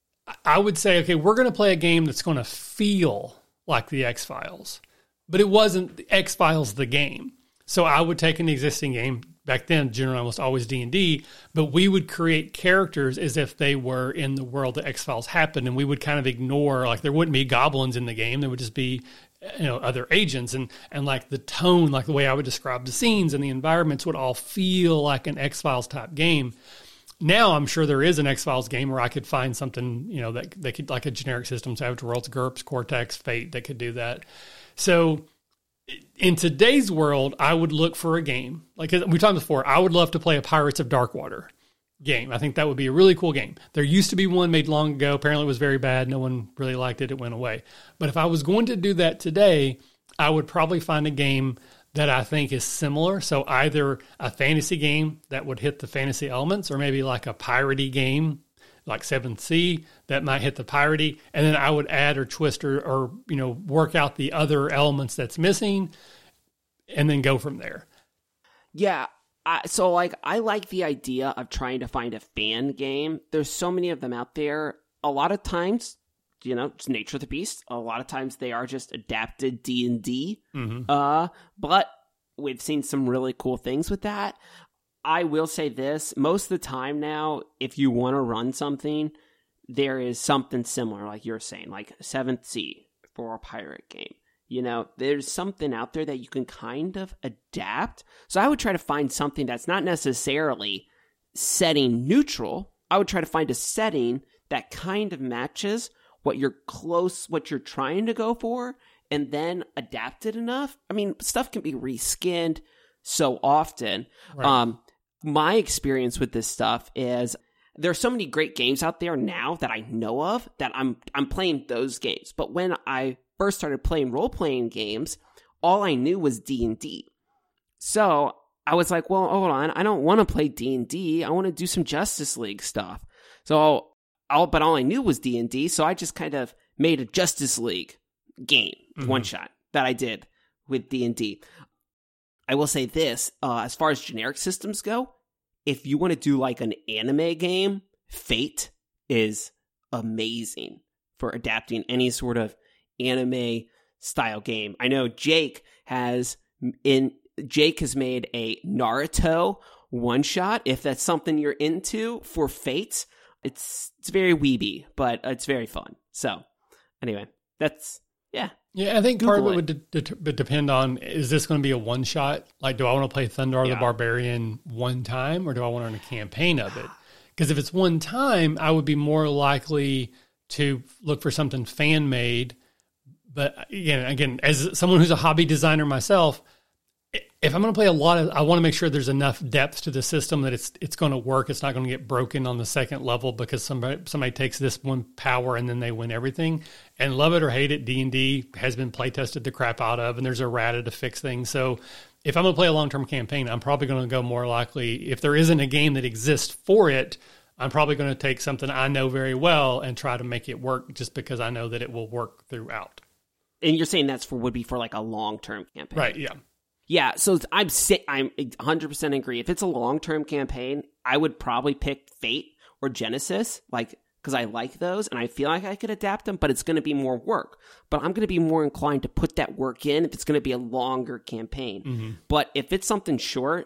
I would say, okay, we're going to play a game that's going to feel like the X-Files. But it wasn't the X-Files the game. So I would take an existing game. Back then, generally almost always D&D, but we would create characters as if they were in the world that X-Files happened, and we would kind of ignore, like, there wouldn't be goblins in the game. There would just be, other agents, and like the tone, like the way I would describe the scenes and the environments would all feel like an X-Files type game. Now I'm sure there is an X-Files game where I could find something, that they could, like a generic system, Savage Worlds, GURPS, Cortex, Fate, that could do that. So in today's world, I would look for a game. Like we talked before, I would love to play a Pirates of Darkwater game. I think that would be a really cool game. There used to be one made long ago. Apparently it was very bad. No one really liked it. It went away. But if I was going to do that today, I would probably find a game that I think is similar. So either a fantasy game that would hit the fantasy elements, or maybe like a piratey game like 7th Sea that might hit the piratey, and then I would add or twist or work out the other elements that's missing, and then go from there. Yeah, so I like the idea of trying to find a fan game. There's so many of them out there. A lot of times, it's nature of the beast. A lot of times they are just adapted D&D. Mm-hmm. But we've seen some really cool things with that. I will say this, most of the time now, if you want to run something, there is something similar, like you're saying, like 7th Sea for a pirate game. There's something out there that you can kind of adapt. So I would try to find something that's not necessarily setting neutral. I would try to find a setting that kind of matches what you're trying to go for, and then adapt it enough. I mean, stuff can be reskinned so often. Right. My experience with this stuff is there are so many great games out there now that I know of that I'm playing those games. But when I first started playing role-playing games, all I knew was D&D. So I was like, well, hold on, I don't want to play D&D. I want to do some Justice League stuff. So but all I knew was D&D, so I just kind of made a Justice League game, one shot, that I did with D&D. I will say this, as far as generic systems go, if you want to do like an anime game, Fate is amazing for adapting any sort of anime style game. I know Jake has made a Naruto one shot, if that's something you're into, for Fate. It's very weeby, but it's very fun. So anyway, that's Yeah. Yeah, I think Google part of it would depend on, is this going to be a one-shot? Like, do I want to play Thundar the Barbarian one time, or do I want to run a campaign of it? Because if it's one time, I would be more likely to look for something fan-made. But again, as someone who's a hobby designer myself, if I'm going to play I want to make sure there's enough depth to the system that it's going to work. It's not going to get broken on the second level because somebody takes this one power and then they win everything. And love it or hate it, D&D has been play tested the crap out of, and there's errata to fix things. So if I'm going to play a long-term campaign, I'm probably going to go more likely, if there isn't a game that exists for it, I'm probably going to take something I know very well and try to make it work, just because I know that it will work throughout. And you're saying would be for like a long-term campaign. Right, yeah. Yeah, so I'm 100% agree. If it's a long-term campaign, I would probably pick Fate or Genesis, because I like those and I feel like I could adapt them, but it's going to be more work. But I'm going to be more inclined to put that work in if it's going to be a longer campaign. Mm-hmm. But if it's something short,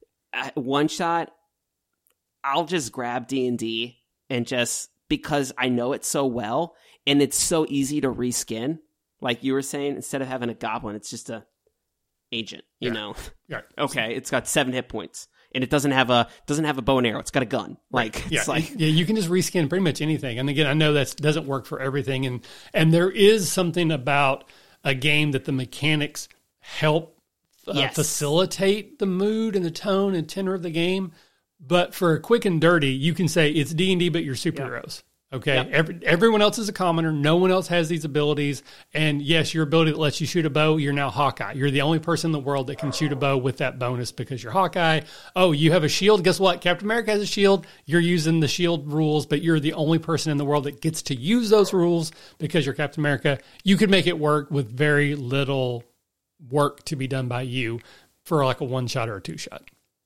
one shot, I'll just grab D&D and just, because I know it so well and it's so easy to reskin. Like you were saying, instead of having a goblin, it's just a agent, you know. Yeah. Okay, it's got 7 hit points, and it doesn't have a bow and arrow. It's got a gun. You can just reskin pretty much anything. And again, I know that doesn't work for everything, and there is something about a game that the mechanics help facilitate the mood and the tone and tenor of the game. But for quick and dirty, you can say it's D&D, but you're superheroes. Okay, everyone else is a commoner. No one else has these abilities. And yes, your ability that lets you shoot a bow, you're now Hawkeye. You're the only person in the world that can shoot a bow with that bonus because you're Hawkeye. Oh, you have a shield. Guess what? Captain America has a shield. You're using the shield rules, but you're the only person in the world that gets to use those rules because you're Captain America. You could make it work with very little work to be done by you for like a one-shot or a two-shot.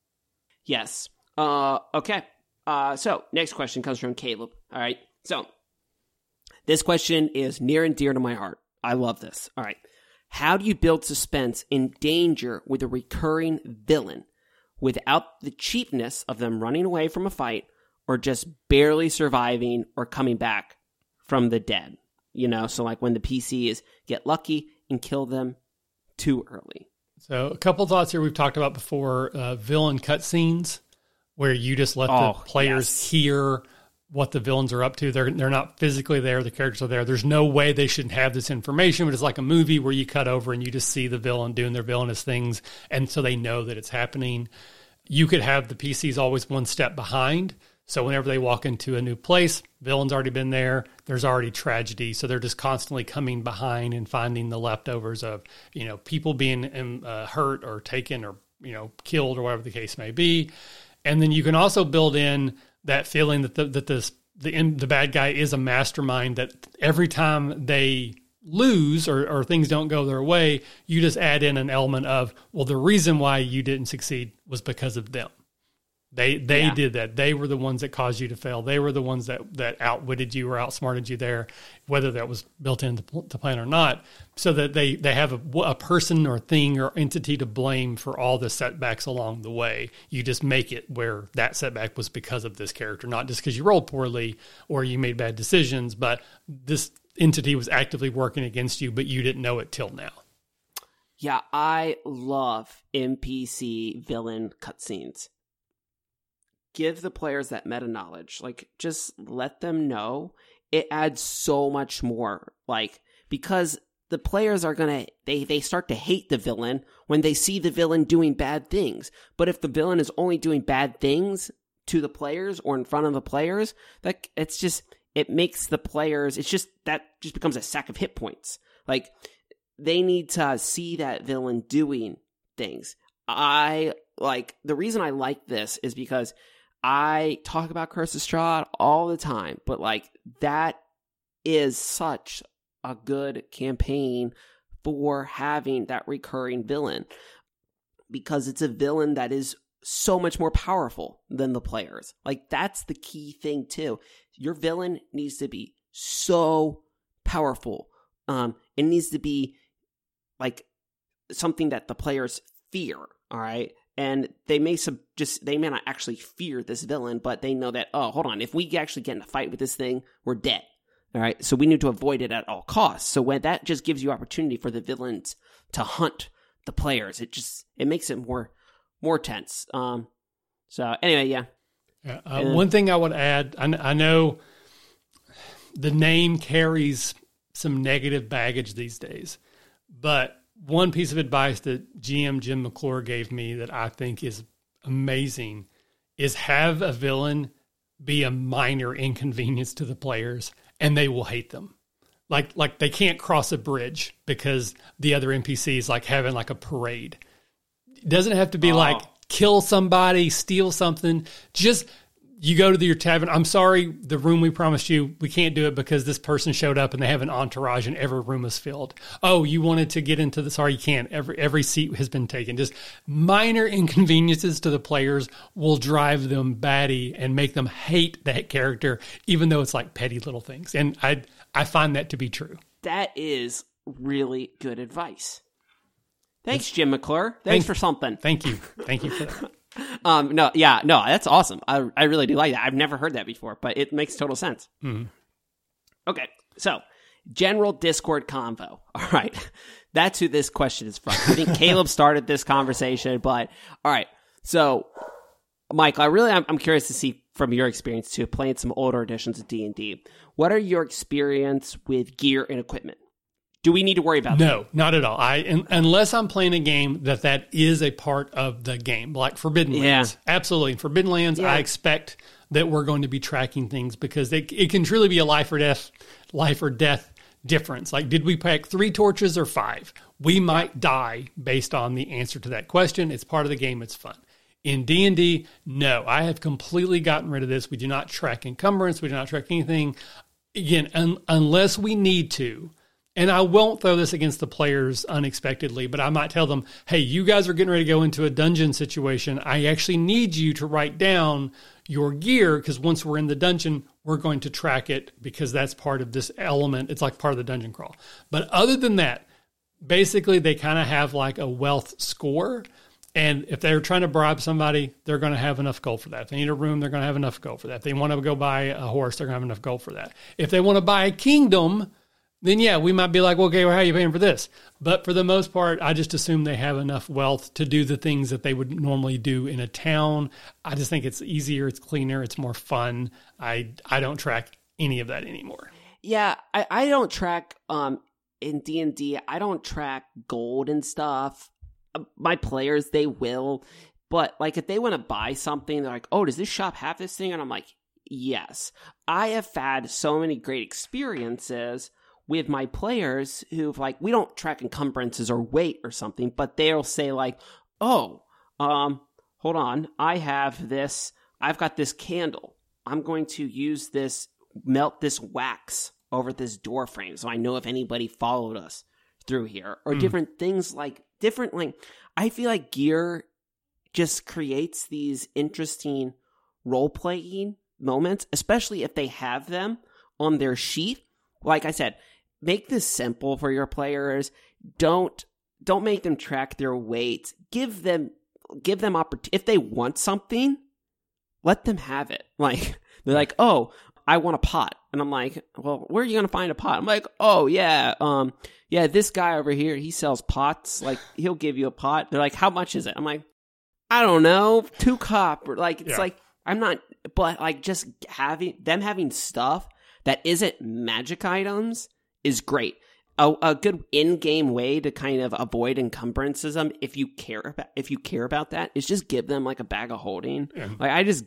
Yes. Okay. So next question comes from Caleb. All right. So, this question is near and dear to my heart. I love this. All right. How do you build suspense in danger with a recurring villain without the cheapness of them running away from a fight or just barely surviving or coming back from the dead? You know, so like when the PCs get lucky and kill them too early. So, a couple thoughts here we've talked about before. Villain cutscenes, where you just let the players hear what the villains are up to. They're not physically there. The characters are there. There's no way they shouldn't have this information, but it's like a movie where you cut over and you just see the villain doing their villainous things, and so they know that it's happening. You could have the PCs always one step behind, so whenever they walk into a new place, villain's already been there. There's already tragedy, so they're just constantly coming behind and finding the leftovers of, you know, people being hurt or taken or, you know, killed or whatever the case may be. And then you can also build in that feeling that the bad guy is a mastermind, that every time they lose or things don't go their way, you just add in an element of, well, the reason why you didn't succeed was because of them. They did that. They were the ones that caused you to fail. They were the ones that outwitted you or outsmarted you there, whether that was built into the plan or not, so that they have a person or thing or entity to blame for all the setbacks along the way. You just make it where that setback was because of this character, not just because you rolled poorly or you made bad decisions, but this entity was actively working against you, but you didn't know it till now. Yeah, I love NPC villain cutscenes. Give the players that meta knowledge. Like, just let them know. It adds so much more. Like, because the players are gonna, they start to hate the villain when they see the villain doing bad things. But if the villain is only doing bad things to the players or in front of the players, it makes the players, that just becomes a sack of hit points. Like, they need to see that villain doing things. The reason I like this is because I talk about Curse of Strahd all the time, but like, that is such a good campaign for having that recurring villain, because it's a villain that is so much more powerful than the players. Like, that's the key thing too. Your villain needs to be so powerful. It needs to be like something that the players fear. All right. And they may not actually fear this villain, but they know that, oh, hold on, if we actually get in a fight with this thing, we're dead. All right, so we need to avoid it at all costs. So when that just gives you opportunity for the villains to hunt the players, it makes it more tense. So anyway, yeah. One thing I would add, I know the name carries some negative baggage these days, but one piece of advice that GM Jim McClure gave me that I think is amazing is have a villain be a minor inconvenience to the players and they will hate them. Like they can't cross a bridge because the other NPC is like having like a parade. It doesn't have to be like kill somebody, steal something. Just you go to your tavern. I'm sorry, the room we promised you, we can't do it because this person showed up and they have an entourage and every room is filled. Oh, you wanted to get into the, sorry, you can't. Every seat has been taken. Just minor inconveniences to the players will drive them batty and make them hate that character, even though it's like petty little things. And I find that to be true. That is really good advice. Thanks, Jim McClure. Thanks for something. Thank you. Thank you for that. No, that's awesome. I really do like that. I've never heard that before, but it makes total sense. Mm-hmm. Okay, so general Discord convo. All right, that's who this question is from. I think Caleb started this conversation, but all right. So, Mike, I'm curious to see from your experience too, playing some older editions of D&D. What are your experience with gear and equipment? Do we need to worry about that? No, not at all. Unless I'm playing a game that is a part of the game, like Forbidden Lands. Absolutely. In Forbidden Lands, I expect that we're going to be tracking things because it can truly be a life or death difference. Like, did we pack 3 torches or 5? We might die based on the answer to that question. It's part of the game. It's fun. In D&D, no. I have completely gotten rid of this. We do not track encumbrance. We do not track anything. Again, unless we need to. And I won't throw this against the players unexpectedly, but I might tell them, hey, you guys are getting ready to go into a dungeon situation. I actually need you to write down your gear because once we're in the dungeon, we're going to track it because that's part of this element. It's like part of the dungeon crawl. But other than that, basically they kind of have like a wealth score. And if they're trying to bribe somebody, they're going to have enough gold for that. If they need a room, they're going to have enough gold for that. If they want to go buy a horse, they're going to have enough gold for that. If they want to buy a kingdom, then yeah, we might be like, well, okay, well, how are you paying for this? But for the most part, I just assume they have enough wealth to do the things that they would normally do in a town. I just think it's easier, it's cleaner, it's more fun. I don't track any of that anymore. Yeah, I don't track in D&D. I don't track gold and stuff. My players, they will. But like if they want to buy something, they're like, oh, does this shop have this thing? And I'm like, yes. I have had so many great experiences with my players who've like, we don't track encumbrances or weight or something, but they'll say like, oh, hold on, I've got this candle. I'm going to use this, melt this wax over this door frame so I know if anybody followed us through here. Or different things like, I feel like gear just creates these interesting role-playing moments, especially if they have them on their sheet. Like I said, make this simple for your players. Don't make them track their weight. Give them opportunity. If they want something, let them have it. Like they're like, oh, I want a pot, and I'm like, well, where are you gonna find a pot? I'm like, oh yeah, this guy over here, he sells pots. Like he'll give you a pot. They're like, how much is it? I'm like, I don't know, 2 copper. Like it's like I'm not, but like just having stuff that isn't magic items is great. A good in-game way to kind of avoid encumbrances, if you care about that, is just give them like a bag of holding. Yeah. Like I just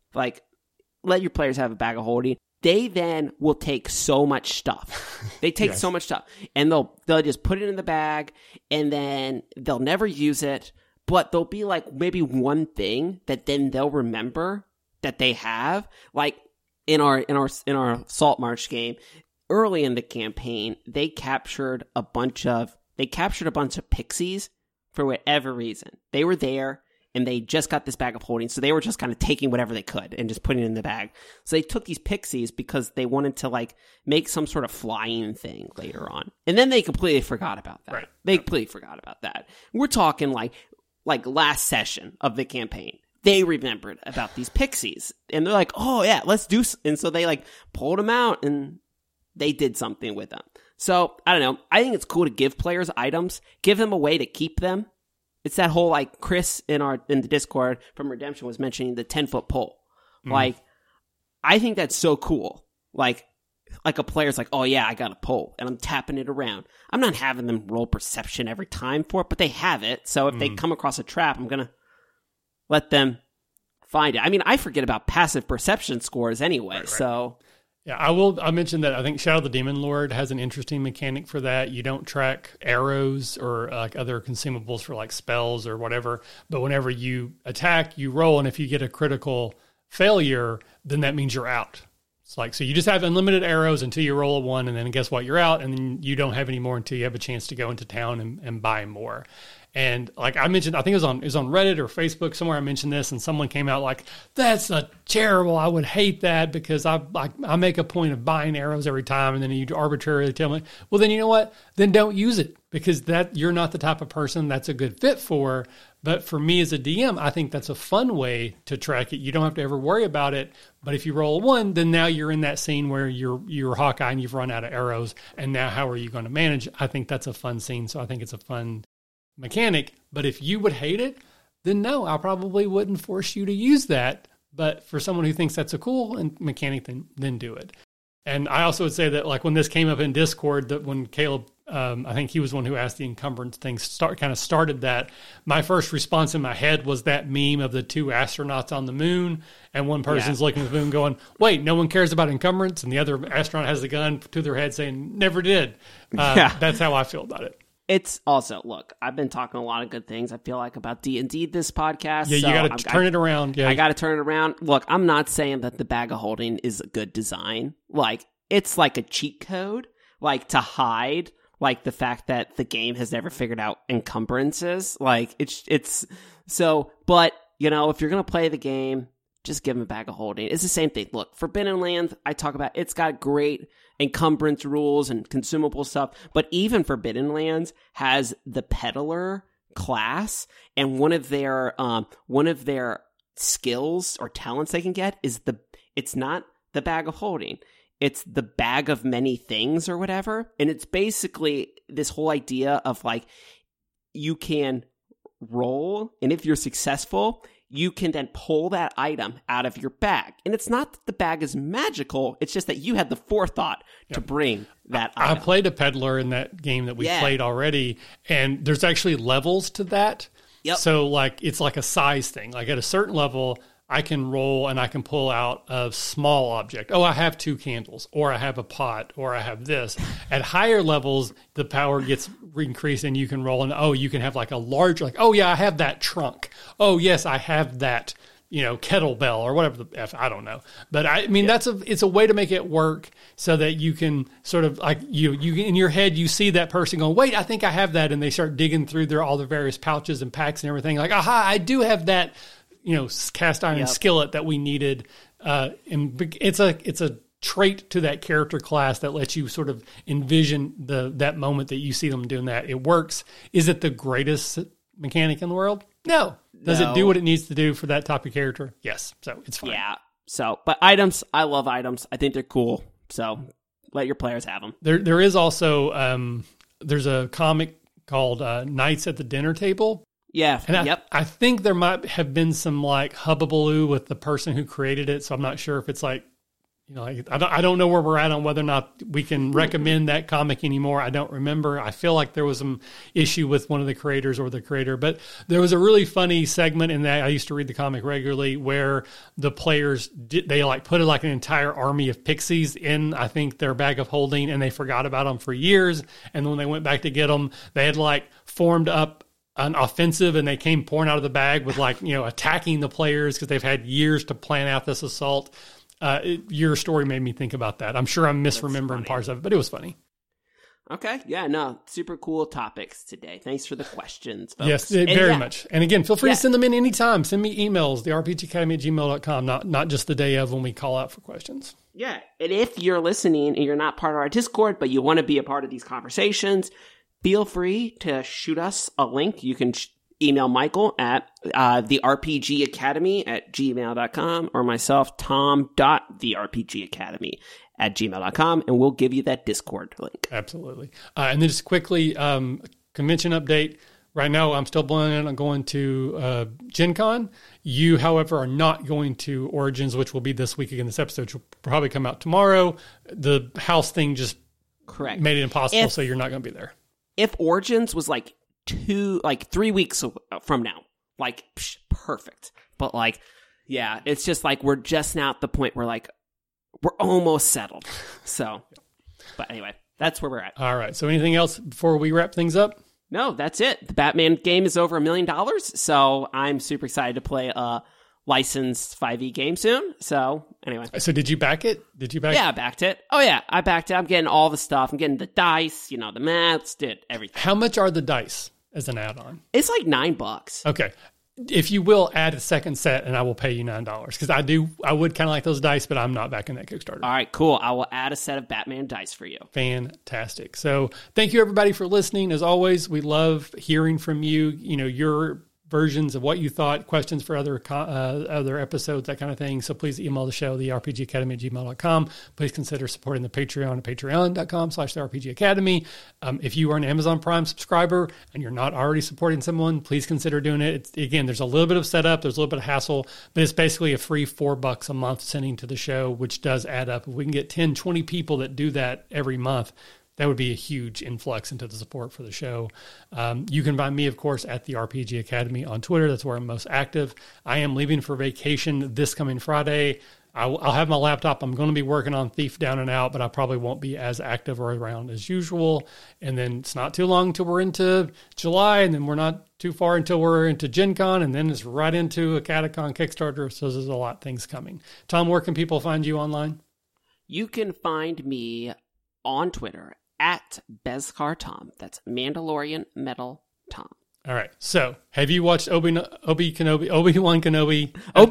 let your players have a bag of holding. They then will take so much stuff. They take so much stuff, and they'll just put it in the bag, and then they'll never use it. But there'll be like maybe one thing that then they'll remember that they have. Like in our Salt March game, early in the campaign, they captured a bunch of pixies for whatever reason. They were there and they just got this bag of holding, so they were just kind of taking whatever they could and just putting it in the bag. So they took these pixies because they wanted to like make some sort of flying thing later on, and then they completely forgot about that. Right. They completely forgot about that. We're talking like last session of the campaign. They remembered about these pixies, and they're like, "Oh yeah, let's do." And so they like pulled them out, and they did something with them. So, I don't know. I think it's cool to give players items, give them a way to keep them. It's that whole, like, Chris in the Discord from Redemption was mentioning the 10-foot pole. Like, I think that's so cool. Like a player's like, oh yeah, I got a pole, and I'm tapping it around. I'm not having them roll perception every time for it, but they have it. So if they come across a trap, I'm going to let them find it. I mean, I forget about passive perception scores anyway, right. So... Yeah, I'll mention that I think Shadow the Demon Lord has an interesting mechanic for that. You don't track arrows or like other consumables for like spells or whatever, but whenever you attack, you roll, and if you get a critical failure, then that means you're out. It's like, so you just have unlimited arrows until you roll a 1, and then guess what? You're out, and then you don't have any more until you have a chance to go into town and buy more. And like I mentioned, I think it was on Reddit or Facebook somewhere. I mentioned this, and someone came out like, "That's a terrible. I would hate that because I make a point of buying arrows every time, and then you arbitrarily tell me, well, then you know what? Then don't use it because that you're not the type of person that's a good fit for." But for me as a DM, I think that's a fun way to track it. You don't have to ever worry about it. But if you roll a 1, then now you're in that scene where you're Hawkeye and you've run out of arrows, and now how are you going to manage? I think that's a fun scene. So I think it's a fun mechanic. But if you would hate it, then no, I probably wouldn't force you to use that. But for someone who thinks that's a cool mechanic, then do it. And I also would say that like when this came up in Discord, that when Caleb, I think he was one who asked the encumbrance thing, started that. My first response in my head was that meme of the 2 astronauts on the moon, and one person's looking at the moon going, "Wait, no one cares about encumbrance," and the other astronaut has the gun to their head saying, "Never did." That's how I feel about it. It's also, look, I've been talking a lot of good things, I feel like, about D&D this podcast. Yeah, so you got to turn it around. Yeah. I got to turn it around. Look, I'm not saying that the bag of holding is a good design. Like, it's like a cheat code, like, to hide, like, the fact that the game has never figured out encumbrances. Like, it's so, but, you know, if you're going to play the game, just give them a bag of holding. It's the same thing. Look, Forbidden Lands, I talk about, it's got great encumbrance rules and consumable stuff, but even Forbidden Lands has the peddler class, and one of their skills or talents they can get is it's not the bag of holding, it's the bag of many things or whatever. And it's basically this whole idea of like, you can roll, and if you're successful, you can then pull that item out of your bag. And it's not that the bag is magical, it's just that you had the forethought to bring that item. I played a peddler in that game that we played already, and there's actually levels to that. Yep. So like it's like a size thing. Like at a certain level, I can roll and I can pull out a small object. Oh, I have 2 candles, or I have a pot, or I have this. At higher levels, the power gets increased and you can roll, and you can have like a large, like, oh yeah, I have that trunk. Oh yes, I have that, kettlebell or whatever the F, I don't know. But I mean, it's a way to make it work so that you can sort of like you in your head, you see that person going, wait, I think I have that. And they start digging through all the various pouches and packs and everything like, aha, I do have that, cast iron skillet that we needed. And it's a trait to that character class that lets you sort of envision that moment that you see them doing that. It works. Is it the greatest mechanic in the world? No. Does it do what it needs to do for that type of character? Yes. So it's fine. Yeah. So, but items, I love items. I think they're cool. So let your players have them. There is also, there's a comic called Knights at the Dinner Table. Yeah. And I think there might have been some like hubbubaloo with the person who created it. So I'm not sure if it's like, I don't know where we're at on whether or not we can recommend that comic anymore. I don't remember. I feel like there was some issue with one of the creators or the creator, but there was a really funny segment in that. I used to read the comic regularly where the players they put like an entire army of pixies in, I think, their bag of holding, and they forgot about them for years. And when they went back to get them, they had like formed up an offensive, and they came pouring out of the bag with attacking the players because they've had years to plan out this assault. Your story made me think about that. I'm sure I'm misremembering parts of it, but it was funny. Okay. Yeah, no, super cool topics today. Thanks for the questions, folks. Yes, very much. And again, feel free to send them in anytime. Send me emails, therpgacademy@gmail.com, not just the day of when we call out for questions. Yeah. And if you're listening and you're not part of our Discord, but you want to be a part of these conversations, feel free to shoot us a link. You can email Michael at therpgacademy@gmail.com or myself, tom.therpgacademy batmangames@gmail.com, and we'll give you that Discord link. Absolutely. And then just quickly, convention update. Right now, I'm still planning on going to Gen Con. You, however, are not going to Origins, which will be this week. Again, this episode will probably come out tomorrow. The house thing just made it impossible, so you're not going to be there. If Origins was 3 weeks from now, perfect. But yeah, it's just we're just now at the point where we're almost settled. So, but anyway, that's where we're at. All right. So anything else before we wrap things up? No, that's it. The Batman game is over $1 million, so I'm super excited to play a licensed 5e game soon. So anyway. So did you back it? Yeah, I backed it. Oh yeah, I backed it. I'm getting all the stuff. I'm getting the dice, the maths, did everything. How much are the dice as an add-on? It's $9. Okay. If you will, add a second set, and I will pay you $9 because I would kind of like those dice, but I'm not backing that Kickstarter. All right, cool. I will add a set of Batman dice for you. Fantastic. So thank you everybody for listening. As always, we love hearing from you. Your versions of what you thought, questions for other episodes, that kind of thing. So please email the show, therpgacademy@gmail.com. Please consider supporting the Patreon at patreon.com/therpgacademy. If you are an Amazon Prime subscriber and you're not already supporting someone, please consider doing it. Again, there's a little bit of setup, there's a little bit of hassle, but it's basically a free $4 a month sending to the show, which does add up. If we can get 10, 20 people that do that every month, that would be a huge influx into the support for the show. You can find me, of course, at the RPG Academy on Twitter. That's where I'm most active. I am leaving for vacation this coming Friday. I'll have my laptop. I'm going to be working on Thief Down and Out, but I probably won't be as active or around as usual. And then it's not too long until we're into July, and then we're not too far until we're into Gen Con, and then it's right into a Catacon Kickstarter. So there's a lot of things coming. Tom, where can people find you online? You can find me on Twitter at Beskar Tom. That's Mandalorian Metal Tom. All right. So, have you watched Obi-Wan Kenobi? Obi Kenobi.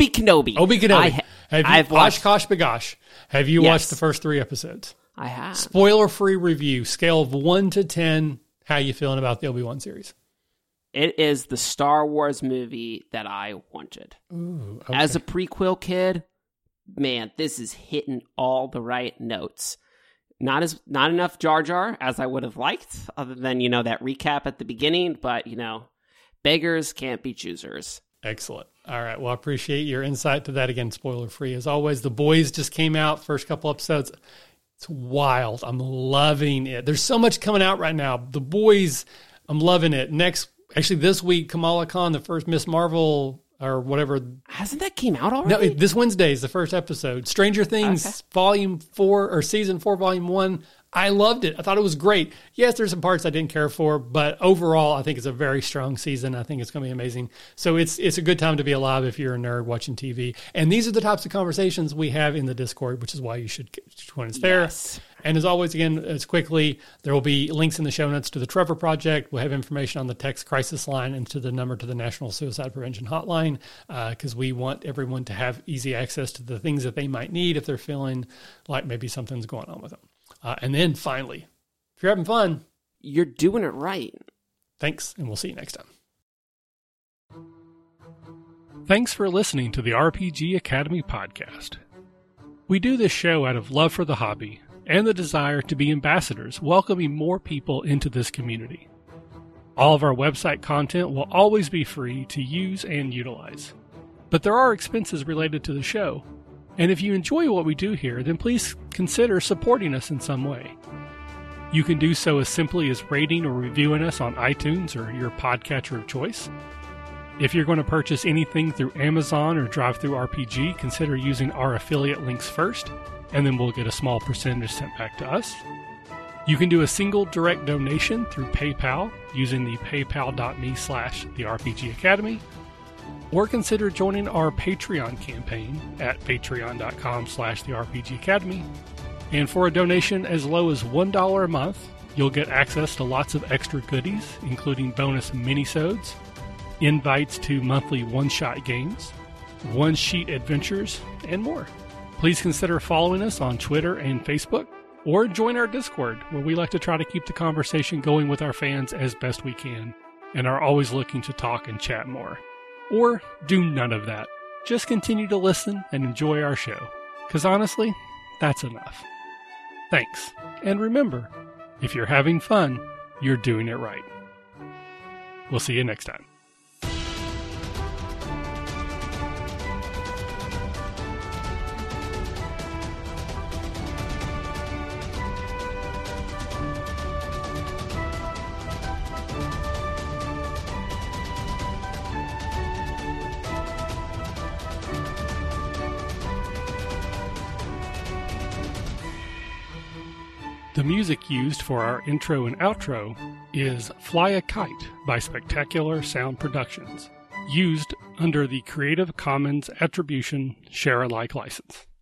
I've watched Oshkosh Bagosh. Have you watched the first 3 episodes? I have. Spoiler-free review, scale of 1 to 10. How you feeling about the Obi-Wan series? It is the Star Wars movie that I wanted. Ooh, okay. As a prequel kid, man, this is hitting all the right notes. Not enough Jar Jar as I would have liked, other than, that recap at the beginning, but, beggars can't be choosers. Excellent. All right. Well, I appreciate your insight to that. Again, spoiler free as always. The Boys just came out, first couple episodes. It's wild. I'm loving it. There's so much coming out right now. The Boys, I'm loving it. This week, Kamala Khan, the first Miss Marvel or whatever. Hasn't that came out already? No, this Wednesday is the first episode. Stranger Things, Volume 4 or Season 4, Volume 1. I loved it. I thought it was great. Yes, there's some parts I didn't care for, but overall, I think it's a very strong season. I think it's going to be amazing. So it's a good time to be alive if you're a nerd watching TV. And these are the types of conversations we have in the Discord, which is why you should join us there. Yes. And as always, again, as quickly, there will be links in the show notes to the Trevor Project. We'll have information on the text crisis line and to the number to the National Suicide Prevention Hotline, because we want everyone to have easy access to the things that they might need if they're feeling like maybe something's going on with them. And then finally, if you're having fun, you're doing it right. Thanks, and we'll see you next time. Thanks for listening to the RPG Academy podcast. We do this show out of love for the hobby and the desire to be ambassadors, welcoming more people into this community. All of our website content will always be free to use and utilize. But there are expenses related to the show. And if you enjoy what we do here, then please consider supporting us in some way. You can do so as simply as rating or reviewing us on iTunes or your podcatcher of choice. If you're going to purchase anything through Amazon or DriveThruRPG, consider using our affiliate links first, and then we'll get a small percentage sent back to us. You can do a single direct donation through PayPal using the paypal.me/therpgacademy. Or consider joining our Patreon campaign at patreon.com/therpgacademy. And for a donation as low as $1 a month, you'll get access to lots of extra goodies, including bonus minisodes, invites to monthly one-shot games, one-sheet adventures, and more. Please consider following us on Twitter and Facebook, or join our Discord, where we like to try to keep the conversation going with our fans as best we can, and are always looking to talk and chat more. Or do none of that. Just continue to listen and enjoy our show. Because honestly, that's enough. Thanks. And remember, if you're having fun, you're doing it right. We'll see you next time. The music used for our intro and outro is Fly a Kite by Spectacular Sound Productions, used under the Creative Commons Attribution Share-alike license.